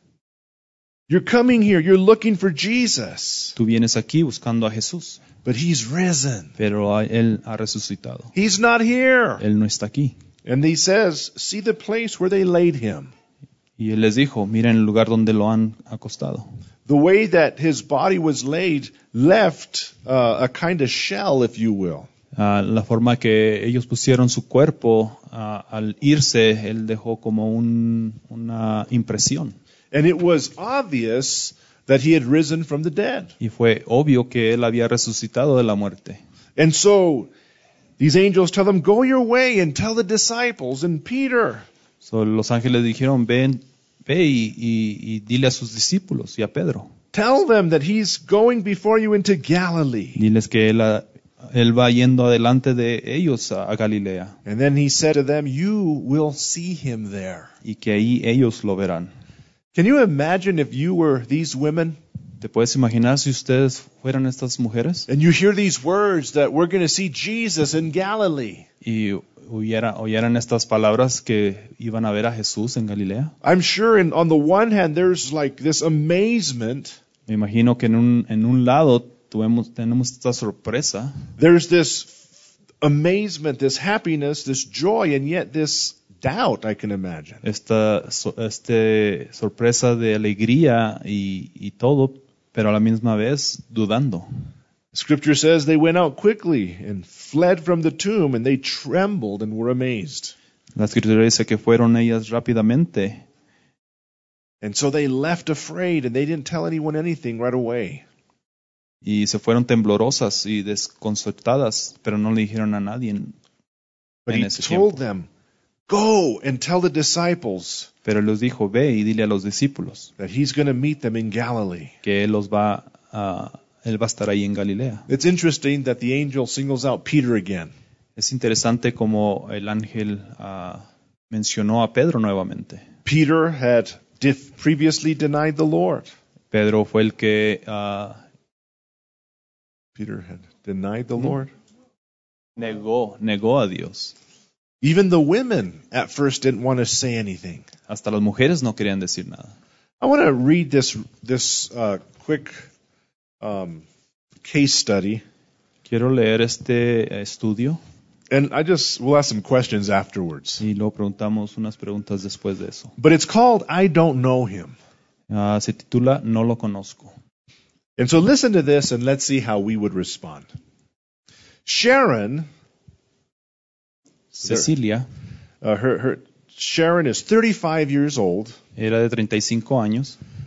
Speaker 1: You're coming here, you're looking for Jesus.
Speaker 2: Tú vienes aquí buscando a Jesús,
Speaker 1: But he's risen.
Speaker 2: pero a- él ha resucitado.
Speaker 1: He's not here.
Speaker 2: Él no está aquí.
Speaker 1: And he says, see the place where they laid him.
Speaker 2: Y él les dijo, miren el lugar donde lo han acostado.
Speaker 1: The way that his body was laid left uh, a kind of shell, if you will.
Speaker 2: Ah, la forma que ellos pusieron su cuerpo, ah, al irse, él dejó como un- una impresión.
Speaker 1: And it was obvious that he had risen from the dead.
Speaker 2: Y fue obvio que él había resucitado de la muerte.
Speaker 1: And so these angels tell them, go your way and tell the disciples and Peter.
Speaker 2: So, los ángeles dijeron, ven, ve y, y- y dile a sus discípulos y a Pedro.
Speaker 1: Tell them that he's going before you into Galilee.
Speaker 2: Diles que él, ah, él va yendo adelante de ellos a, a Galilea
Speaker 1: And then he said to them, you will see him there.
Speaker 2: y que ahí ellos lo verán.
Speaker 1: Can you imagine if you were these women
Speaker 2: ¿Te puedes imaginar si ustedes fueran estas mujeres
Speaker 1: and you hear these words that we're going to see Jesus in Galilee?
Speaker 2: y oyera- oyeran estas palabras que iban a ver a Jesús en Galilea?
Speaker 1: I'm sure in, on the one hand there's like this amazement.
Speaker 2: Me imagino que en un, en un lado tuvemos, tenemos esta sorpresa,
Speaker 1: There's this amazement, this happiness, this joy, and yet this doubt, I can imagine.
Speaker 2: esta so- este sorpresa de alegría y, y todo, pero a la misma vez dudando.
Speaker 1: Scripture says they went out quickly and fled from the tomb, and they trembled and were amazed.
Speaker 2: La escritura dice que fueron ellas rápidamente
Speaker 1: And so they left afraid, and they didn't tell anyone anything right away.
Speaker 2: y se fueron temblorosas y desconcertadas, pero no le dijeron a nadie. en-
Speaker 1: But
Speaker 2: en
Speaker 1: he
Speaker 2: ese
Speaker 1: told
Speaker 2: tiempo.
Speaker 1: them, go and tell the disciples
Speaker 2: Pero él les dijo, ve y dile a los discípulos
Speaker 1: that he's going to meet them in Galilee.
Speaker 2: que él los va a, él va a estar ahí en Galilea.
Speaker 1: It's interesting that the angel singles out Peter again.
Speaker 2: Es interesante como el ángel ah, mencionó a Pedro nuevamente.
Speaker 1: Peter had dif- previously denied the Lord.
Speaker 2: Pedro fue el que ah,
Speaker 1: Peter had denied the Lord.
Speaker 2: negó, negó a Dios.
Speaker 1: Even the women at first didn't want to say anything.
Speaker 2: Hasta las mujeres no querían decir nada.
Speaker 1: I want to read this this uh, quick um, case study,
Speaker 2: Quiero leer este estudio
Speaker 1: and I just we'll ask some questions afterwards.
Speaker 2: y luego preguntamos unas preguntas después de eso.
Speaker 1: But it's called "I Don't Know Him,"
Speaker 2: Ah, se titula No lo conozco.
Speaker 1: and so listen to this and let's see how we would respond. Sharon,
Speaker 2: Cecilia
Speaker 1: uh, her her Sharon is thirty-five years old.
Speaker 2: era de treinta y cinco años.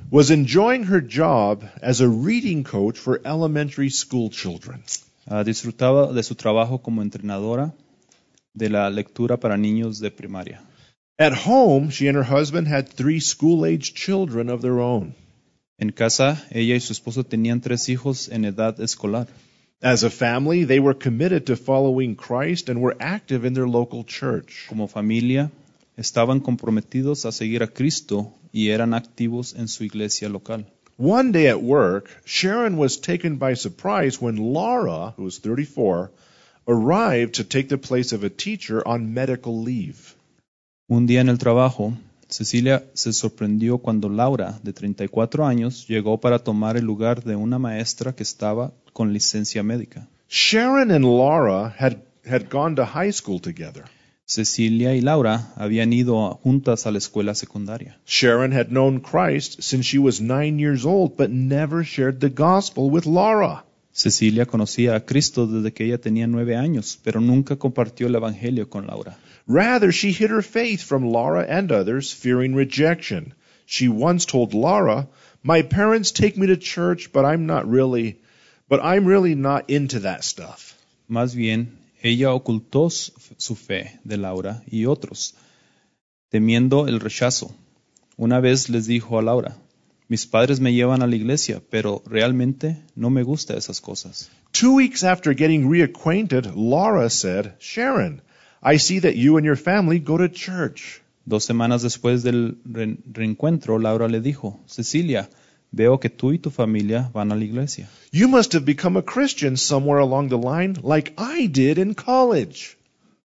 Speaker 1: was enjoying her job as a reading coach for elementary school children.
Speaker 2: Uh, disfrutaba de su trabajo como entrenadora de la lectura para niños de primaria.
Speaker 1: At home, she and her husband had three school-aged children of their own.
Speaker 2: En casa, ella y su esposo tenían tres hijos en edad escolar.
Speaker 1: As a family, they were committed to following Christ and were active in their local church.
Speaker 2: Como familia, estaban comprometidos a seguir a Cristo y eran activos en su iglesia local.
Speaker 1: One day at work, Sharon was taken by surprise when Laura, who was thirty-four, arrived to take the place of a teacher on medical leave.
Speaker 2: Un día en el trabajo, Cecilia se sorprendió cuando Laura, de treinta y cuatro años, llegó para tomar el lugar de una maestra que estaba con licencia médica.
Speaker 1: Sharon and Laura had, had gone to high school together.
Speaker 2: Cecilia y Laura habían ido juntas a la escuela secundaria.
Speaker 1: Sharon had known Christ since she was nine years old, but never shared the gospel with Laura.
Speaker 2: Cecilia conocía a Cristo desde que ella tenía nueve años, pero nunca compartió el evangelio con Laura.
Speaker 1: Rather, she hid her faith from Laura and others, fearing rejection. She once told Laura, "My parents take me to church, but I'm not really, but I'm really not into that stuff."
Speaker 2: Más bien, ella ocultó su fe de Laura y otros, temiendo el rechazo. Una vez les dijo a Laura, mis padres me llevan a la iglesia, pero realmente no me gustan esas cosas.
Speaker 1: Two weeks after getting reacquainted, Laura said, "Sharon, I see that you and your family go to church."
Speaker 2: Dos semanas después del re- reencuentro, Laura le dijo, Cecilia, veo que tú y tu familia van a la iglesia.
Speaker 1: You must have become a Christian somewhere along the line, like I did in college.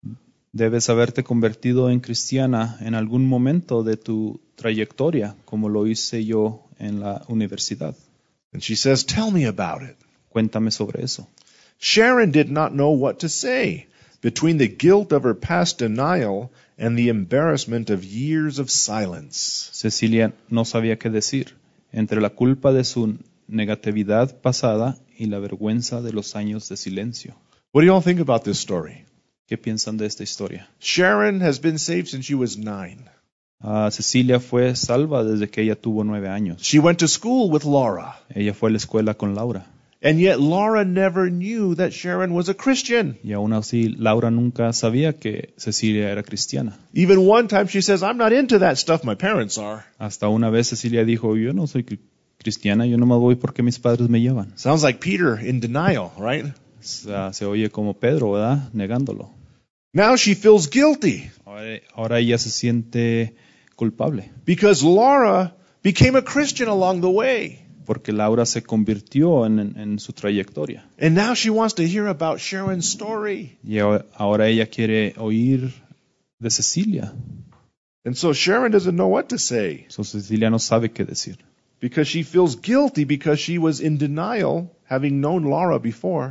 Speaker 2: Debes haberte convertido en cristiana en algún momento de tu trayectoria, como lo hice yo en la universidad.
Speaker 1: And she says, "Tell me about it."
Speaker 2: Cuéntame sobre eso.
Speaker 1: Sharon did not know what to say. Between the guilt of her past denial and the embarrassment of years of silence.
Speaker 2: Cecilia no sabía qué decir, entre la culpa de su negatividad pasada y la vergüenza de los años de silencio.
Speaker 1: What do you all think about this story?
Speaker 2: ¿Qué piensan de esta historia?
Speaker 1: Sharon has been saved since she was nine.
Speaker 2: Uh, Cecilia fue salva desde que ella tuvo nueve años.
Speaker 1: She went to school with Laura.
Speaker 2: Ella fue a la escuela con Laura.
Speaker 1: And yet Laura never knew that Sharon was a Christian.
Speaker 2: Y aún así, Laura nunca sabía que Cecilia era cristiana.
Speaker 1: Even one time she says, "I'm not into that stuff, my parents are."
Speaker 2: Hasta una vez Cecilia dijo, yo no soy cri- cristiana, yo no me voy porque mis padres me llevan.
Speaker 1: Sounds like Peter in denial, right?
Speaker 2: O sea, se oye como Pedro, ¿verdad? Negándolo.
Speaker 1: Now she feels guilty
Speaker 2: Ahora, ahora ella se siente culpable
Speaker 1: because Laura became a Christian along the way.
Speaker 2: porque Laura se convirtió en, en, en su trayectoria.
Speaker 1: And now she wants to hear about Sharon's story.
Speaker 2: Y ahora, ahora ella quiere oír de Cecilia.
Speaker 1: And so Sharon doesn't know what to say
Speaker 2: So Cecilia no sabe qué decir.
Speaker 1: because she feels guilty because she was in denial, having known Laura before.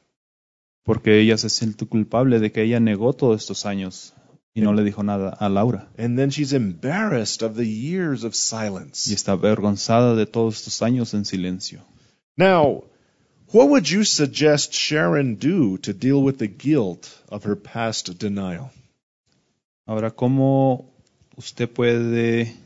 Speaker 2: Porque ella se siente culpable de que ella negó todos estos años y no le dijo nada a Laura.
Speaker 1: And then she's embarrassed of the years of silence.
Speaker 2: Y está avergonzada de todos estos años en silencio.
Speaker 1: Now, what would you suggest Sharon do to deal with the guilt of her past denial?
Speaker 2: Ahora, ¿cómo usted puede,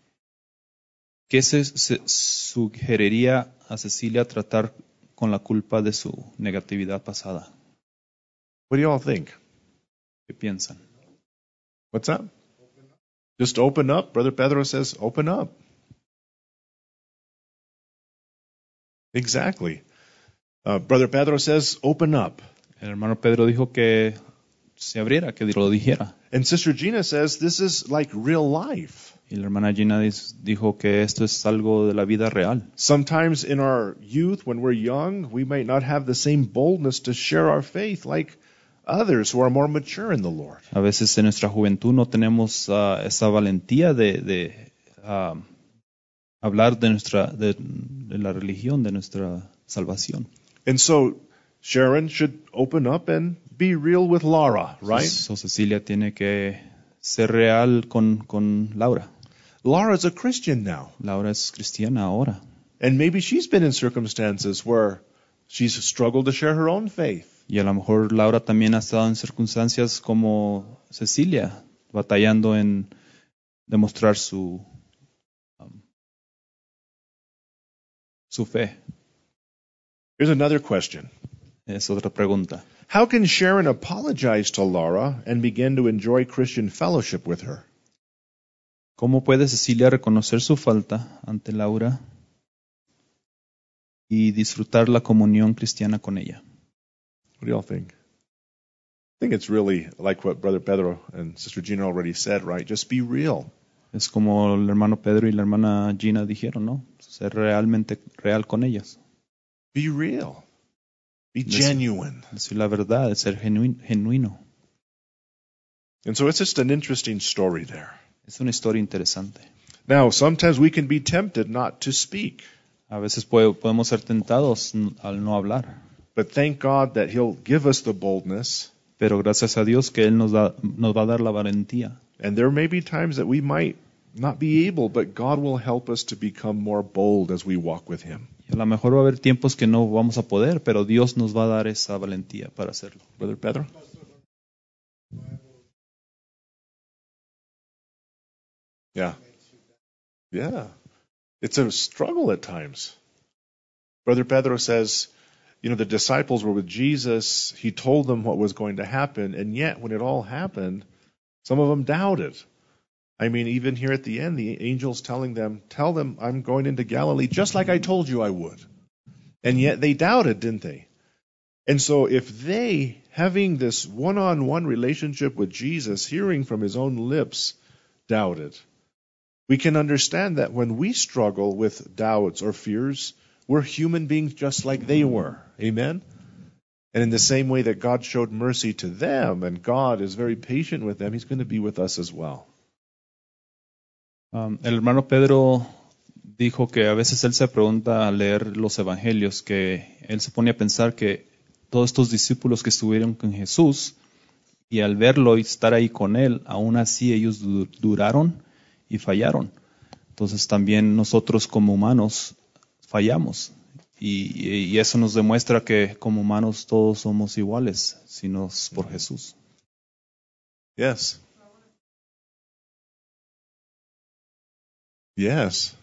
Speaker 2: qué se, se sugeriría a Cecilia tratar con la culpa de su negatividad pasada?
Speaker 1: What do you all think?
Speaker 2: ¿Qué piensan?
Speaker 1: What's that? Just open up. Brother Pedro says, open up. Exactly. Uh, Brother Pedro says, open up.
Speaker 2: El hermano Pedro dijo que se abriera, que lo dijera.
Speaker 1: And Sister Gina says, this is like real life.
Speaker 2: Y la hermana Gina dis- dijo que esto es algo de la vida real.
Speaker 1: Sometimes in our youth, when we're young, we might not have the same boldness to share our faith like others who are more mature in the Lord.
Speaker 2: A veces en nuestra juventud no tenemos uh, esa valentía de, de uh, hablar de nuestra de, de la religión, de nuestra salvación.
Speaker 1: And so Sharon should open up and be real with Laura, right?
Speaker 2: So, so Cecilia tiene que ser real con, con Laura.
Speaker 1: Laura's a Christian now.
Speaker 2: Laura es cristiana ahora.
Speaker 1: And maybe she's been in circumstances where she's struggled to share her own faith.
Speaker 2: Y a lo mejor Laura también ha estado en circunstancias como Cecilia, batallando en demostrar su um, su fe.
Speaker 1: Here's another question.
Speaker 2: Es otra pregunta.
Speaker 1: How can Sharon apologize to Laura and begin to enjoy Christian fellowship with her?
Speaker 2: ¿Cómo puede Cecilia reconocer su falta ante Laura y disfrutar la comunión cristiana con ella?
Speaker 1: What do y'all think? I think it's really like what Brother Pedro and Sister Gina already said, right? Just be real.
Speaker 2: Es como el hermano Pedro y la hermana Gina dijeron, ¿no? Ser realmente real con ellas.
Speaker 1: Be real. Be
Speaker 2: Decir,
Speaker 1: genuine.
Speaker 2: decir la verdad, ser genuino, genuino.
Speaker 1: And so it's just an interesting story there.
Speaker 2: Es una historia interesante.
Speaker 1: Now, sometimes we can be tempted not to speak.
Speaker 2: A veces puede, podemos ser tentados al no hablar.
Speaker 1: But thank God that He'll give us the boldness.
Speaker 2: Pero gracias a Dios que Él nos, da, nos va a dar la valentía.
Speaker 1: And there may be times that we might not be able, but God will help us to become more bold as we walk with Him.
Speaker 2: Y a lo mejor va a haber tiempos que no vamos a poder, pero Dios nos va a dar esa valentía para hacerlo.
Speaker 1: Brother Pedro? Yeah. Yeah. It's a struggle at times. Brother Pedro says, you know, the disciples were with Jesus. He told them what was going to happen, and yet when it all happened, some of them doubted. I mean, even here at the end, the angel's telling them, tell them I'm going into Galilee just like I told you I would. And yet they doubted, didn't they? And so if they, having this one-on-one relationship with Jesus, hearing from His own lips, doubted, we can understand that when we struggle with doubts or fears, we're human beings just like they were. Amen? And in the same way that God showed mercy to them, and God is very patient with them, He's going to be with us as well.
Speaker 2: Um, el hermano Pedro dijo que a veces él se pregunta al leer los evangelios, que él se pone a pensar que todos estos discípulos que estuvieron con Jesús, y al verlo y estar ahí con él, aún así ellos du- duraron y fallaron. Entonces también nosotros como humanos fallamos. Y, y eso nos demuestra que como humanos todos somos iguales, si no es por Jesús.
Speaker 1: Yes. Yes.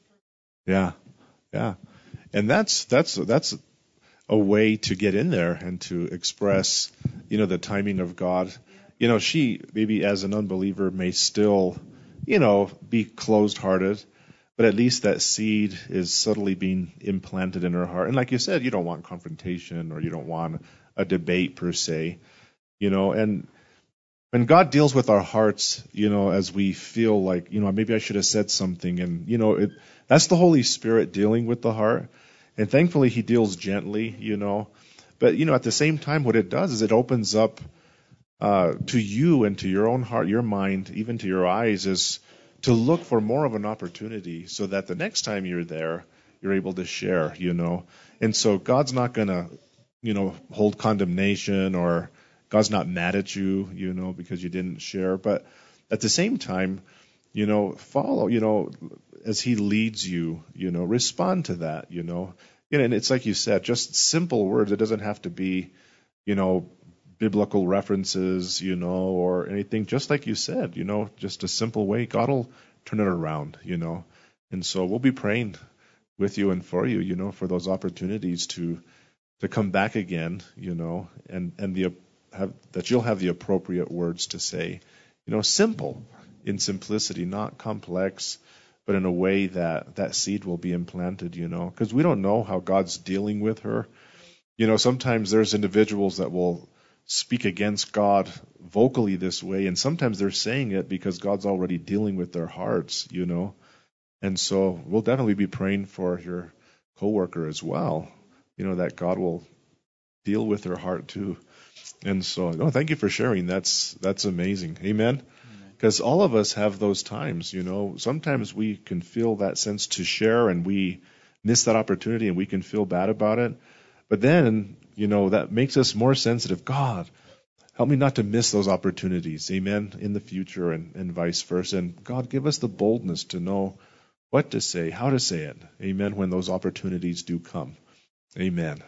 Speaker 1: Yeah. Yeah. And that's that's that's a way to get in there and to express, you know, the timing of God. You know, she maybe as an unbeliever may still, you know, be closed-hearted, but at least that seed is subtly being implanted in her heart. And like you said, you don't want confrontation or you don't want a debate per se, you know, and when God deals with our hearts, you know, as we feel like, you know, maybe I should have said something, and, you know, it, that's the Holy Spirit dealing with the heart. And thankfully, He deals gently, you know. But, you know, at the same time, what it does is it opens up uh, to you and to your own heart, your mind, even to your eyes, is to look for more of an opportunity so that the next time you're there, you're able to share, you know. And so God's not going to, you know, hold condemnation, or God's not mad at you, you know, because you didn't share. But at the same time, you know, follow, you know, as He leads you, you know, respond to that, you know. You know, and it's like you said, just simple words. It doesn't have to be, you know, biblical references, you know, or anything. Just like you said, you know, just a simple way. God will turn it around, you know. And so we'll be praying with you and for you, you know, for those opportunities to to come back again, you know, and and the have that you'll have the appropriate words to say, you know, simple in simplicity, not complex, but in a way that that seed will be implanted, you know, because we don't know how God's dealing with her. You know, sometimes there's individuals that will speak against God vocally this way, and sometimes they're saying it because God's already dealing with their hearts, you know. And so we'll definitely be praying for your coworker as well, you know, that God will deal with her heart too. And so, no, thank you for sharing. That's that's amazing. Amen. Because all of us have those times, you know. Sometimes we can feel that sense to share, and we miss that opportunity, and we can feel bad about it. But then, you know, that makes us more sensitive. God, help me not to miss those opportunities, amen, in the future, and, and vice versa. And God, give us the boldness to know what to say, how to say it, amen, when those opportunities do come. Amen.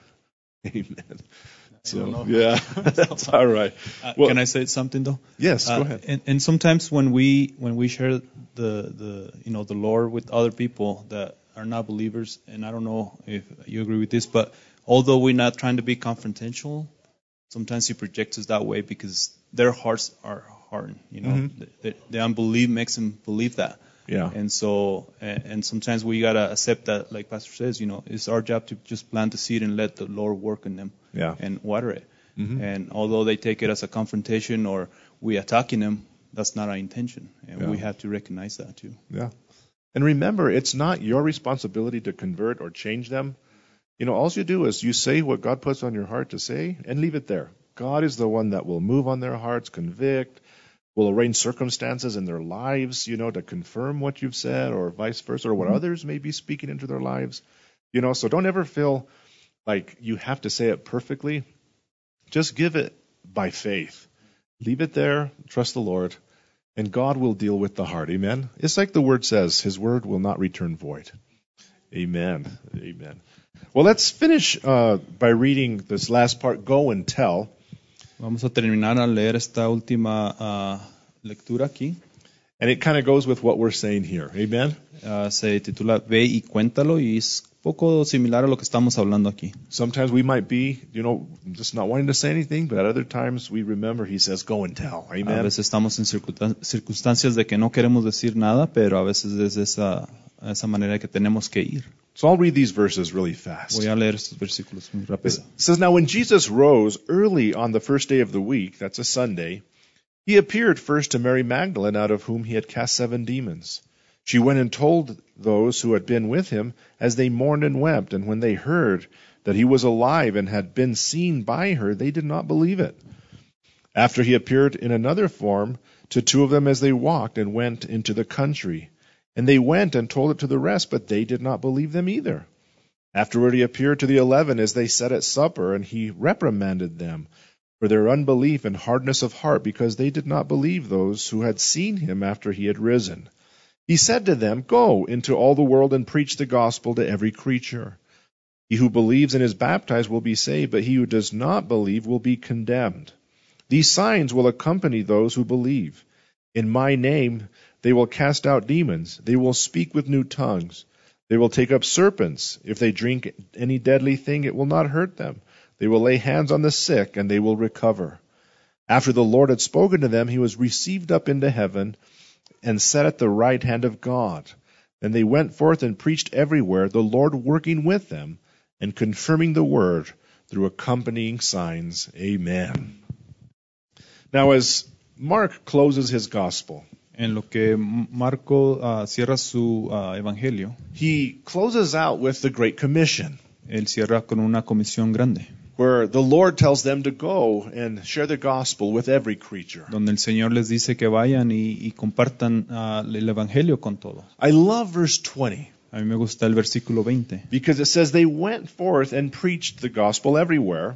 Speaker 1: Amen. So, yeah, that's all right.
Speaker 2: Uh,
Speaker 1: Well,
Speaker 2: can I say something though?
Speaker 1: yes, go
Speaker 2: Uh,
Speaker 1: ahead.
Speaker 2: and, and sometimes when we when we share the the you know the Lord with other people, that are not believers, and I don't know if you agree with this, but although we're not trying to be confrontational, sometimes He projects us that way because their hearts are hardened. You know,
Speaker 1: Mhm.
Speaker 2: the, the, the unbelief makes them believe that.
Speaker 1: Yeah.
Speaker 2: And so, and, and sometimes we gotta accept that, like Pastor says, you know, it's our job to just plant the seed and let the Lord work in them
Speaker 1: Yeah.
Speaker 2: and water it.
Speaker 1: Mhm.
Speaker 2: And although they take it as a confrontation or we attacking them, that's not our intention, and
Speaker 1: Yeah.
Speaker 2: we have to recognize that too.
Speaker 1: Yeah. And remember, it's not your responsibility to convert or change them. You know, all you do is you say what God puts on your heart to say and leave it there. God is the one that will move on their hearts, convict, will arrange circumstances in their lives, you know, to confirm what you've said or vice versa, or what others may be speaking into their lives. You know, so don't ever feel like you have to say it perfectly. Just give it by faith. Leave it there, trust the Lord, and God will deal with the heart. Amen? It's like the Word says, His Word will not return void. Amen. Amen. Well, let's finish uh, by reading this last part, Go and Tell.
Speaker 2: Vamos a terminar a leer esta última uh, lectura aquí.
Speaker 1: And it kind of goes with what we're saying here. Amen?
Speaker 2: Uh, se titula Ve y cuéntalo, y es un poco similar a lo que estamos hablando aquí.
Speaker 1: Sometimes we might be, you know, just not wanting to say anything, but at other times we remember He says, Go and tell.
Speaker 2: A
Speaker 1: Amen?
Speaker 2: veces estamos en circunstan- circunstancias de que no queremos decir nada, pero a veces es esa, esa manera que tenemos que ir.
Speaker 1: So I'll read these verses really fast.
Speaker 2: Voy a leer estos versículos muy rápido.
Speaker 1: It says, Now when Jesus rose early on the first day of the week, that's a Sunday, He appeared first to Mary Magdalene, out of whom He had cast seven demons. She went and told those who had been with Him, as they mourned and wept. And when they heard that He was alive and had been seen by her, they did not believe it. After He appeared in another form to two of them as they walked and went into the country. And they went and told it to the rest, but they did not believe them either. Afterward He appeared to the eleven as they sat at supper, and He reprimanded them for their unbelief and hardness of heart, because they did not believe those who had seen Him after He had risen. He said to them, Go into all the world and preach the gospel to every creature. He who believes and is baptized will be saved, but he who does not believe will be condemned. These signs will accompany those who believe. In my name they will cast out demons. They will speak with new tongues. They will take up serpents. If they drink any deadly thing, it will not hurt them. They will lay hands on the sick, and they will recover. After the Lord had spoken to them, He was received up into heaven and sat at the right hand of God. Then they went forth and preached everywhere, the Lord working with them and confirming the word through accompanying signs. Amen. Now, as Mark closes his gospel,
Speaker 2: En lo que Marco uh, cierra su uh, evangelio,
Speaker 1: he closes out with the Great Commission,
Speaker 2: él cierra con una comisión grande,
Speaker 1: where the Lord tells them to go and share the gospel with every creature.
Speaker 2: donde el Señor les dice que vayan y, y compartan uh, el evangelio con todos.
Speaker 1: I love verse twenty,
Speaker 2: A mí me gusta el versículo veinte,
Speaker 1: because it says they went forth and preached the gospel everywhere,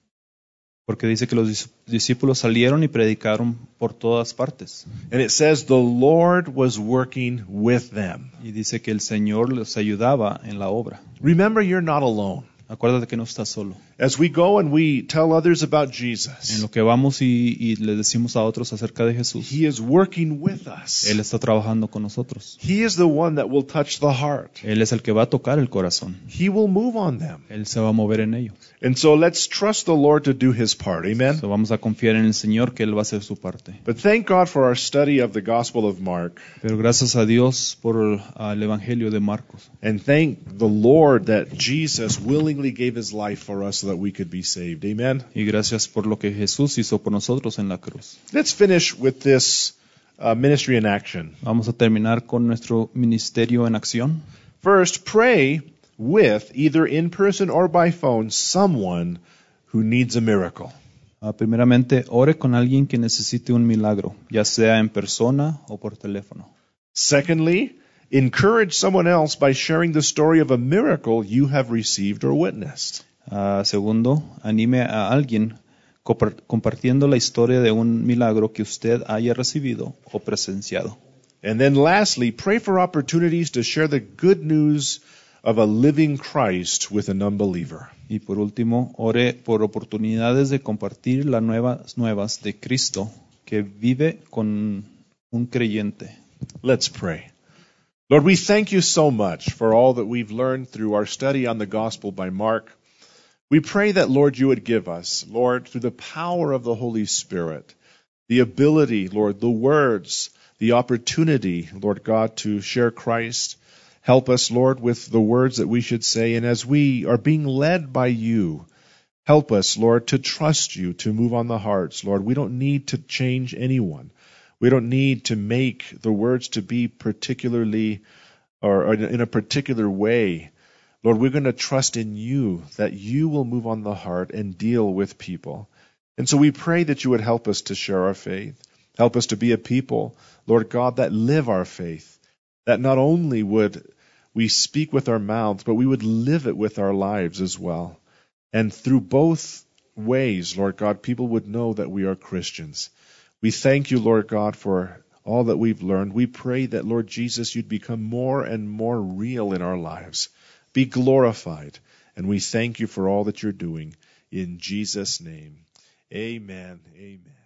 Speaker 2: porque dice que los dis- discípulos salieron y predicaron por todas partes.
Speaker 1: and it says the Lord was working with them.
Speaker 2: Y dice que el Señor los ayudaba en la obra.
Speaker 1: Remember, you're not alone.
Speaker 2: Acuérdate que no estás solo.
Speaker 1: As we go and we tell others about
Speaker 2: En
Speaker 1: Jesus,
Speaker 2: lo que vamos y, y le decimos a otros acerca de Jesús,
Speaker 1: He is working with us.
Speaker 2: Él está trabajando con nosotros.
Speaker 1: He is the one that will touch the heart.
Speaker 2: Él es el que va a tocar el corazón.
Speaker 1: He will move on them.
Speaker 2: Él se va a mover en ellos.
Speaker 1: And so let's trust the Lord to do His part. Amen?
Speaker 2: So, vamos a confiar en el Señor que Él va a hacer su parte.
Speaker 1: But thank God for our study of the Gospel of Mark.
Speaker 2: Pero gracias a Dios por uh, el Evangelio de Marcos.
Speaker 1: And thank the Lord that Jesus willingly gave His life for us so that we could be saved. Amen?
Speaker 2: Y gracias por lo que Jesús hizo por nosotros en la cruz.
Speaker 1: Let's finish with this uh, ministry in action.
Speaker 2: Vamos a terminar con nuestro ministerio en acción.
Speaker 1: First, pray with, either in person or by phone, someone who needs a miracle.
Speaker 2: Uh, primeramente, ore con alguien que necesite un milagro, ya sea en persona o por teléfono.
Speaker 1: Secondly, encourage someone else by sharing the story of a miracle you have received or witnessed.
Speaker 2: Uh, segundo, anime a alguien compar- compartiendo la historia de un milagro que usted haya recibido o presenciado.
Speaker 1: And then lastly, pray for opportunities to share the good news of a living Christ with an unbeliever.
Speaker 2: Y por último, ore por oportunidades de compartir las nuevas, nuevas de Cristo que vive con un creyente.
Speaker 1: Let's pray. Lord, we thank you so much for all that we've learned through our study on the Gospel by Mark. We pray that, Lord, you would give us, Lord, through the power of the Holy Spirit, the ability, Lord, the words, the opportunity, Lord God, to share Christ. Help us, Lord, with the words that we should say. And as we are being led by you, help us, Lord, to trust you, to move on the hearts. Lord, we don't need to change anyone. We don't need to make the words to be particularly or in a particular way. Lord, we're going to trust in you, that you will move on the heart and deal with people. And so we pray that you would help us to share our faith. Help us to be a people, Lord God, that live our faith. That not only would we speak with our mouths, but we would live it with our lives as well. And through both ways, Lord God, people would know that we are Christians. We thank you, Lord God, for all that we've learned. We pray that, Lord Jesus, you'd become more and more real in our lives. Be glorified. And we thank you for all that you're doing. In Jesus' name, amen. Amen.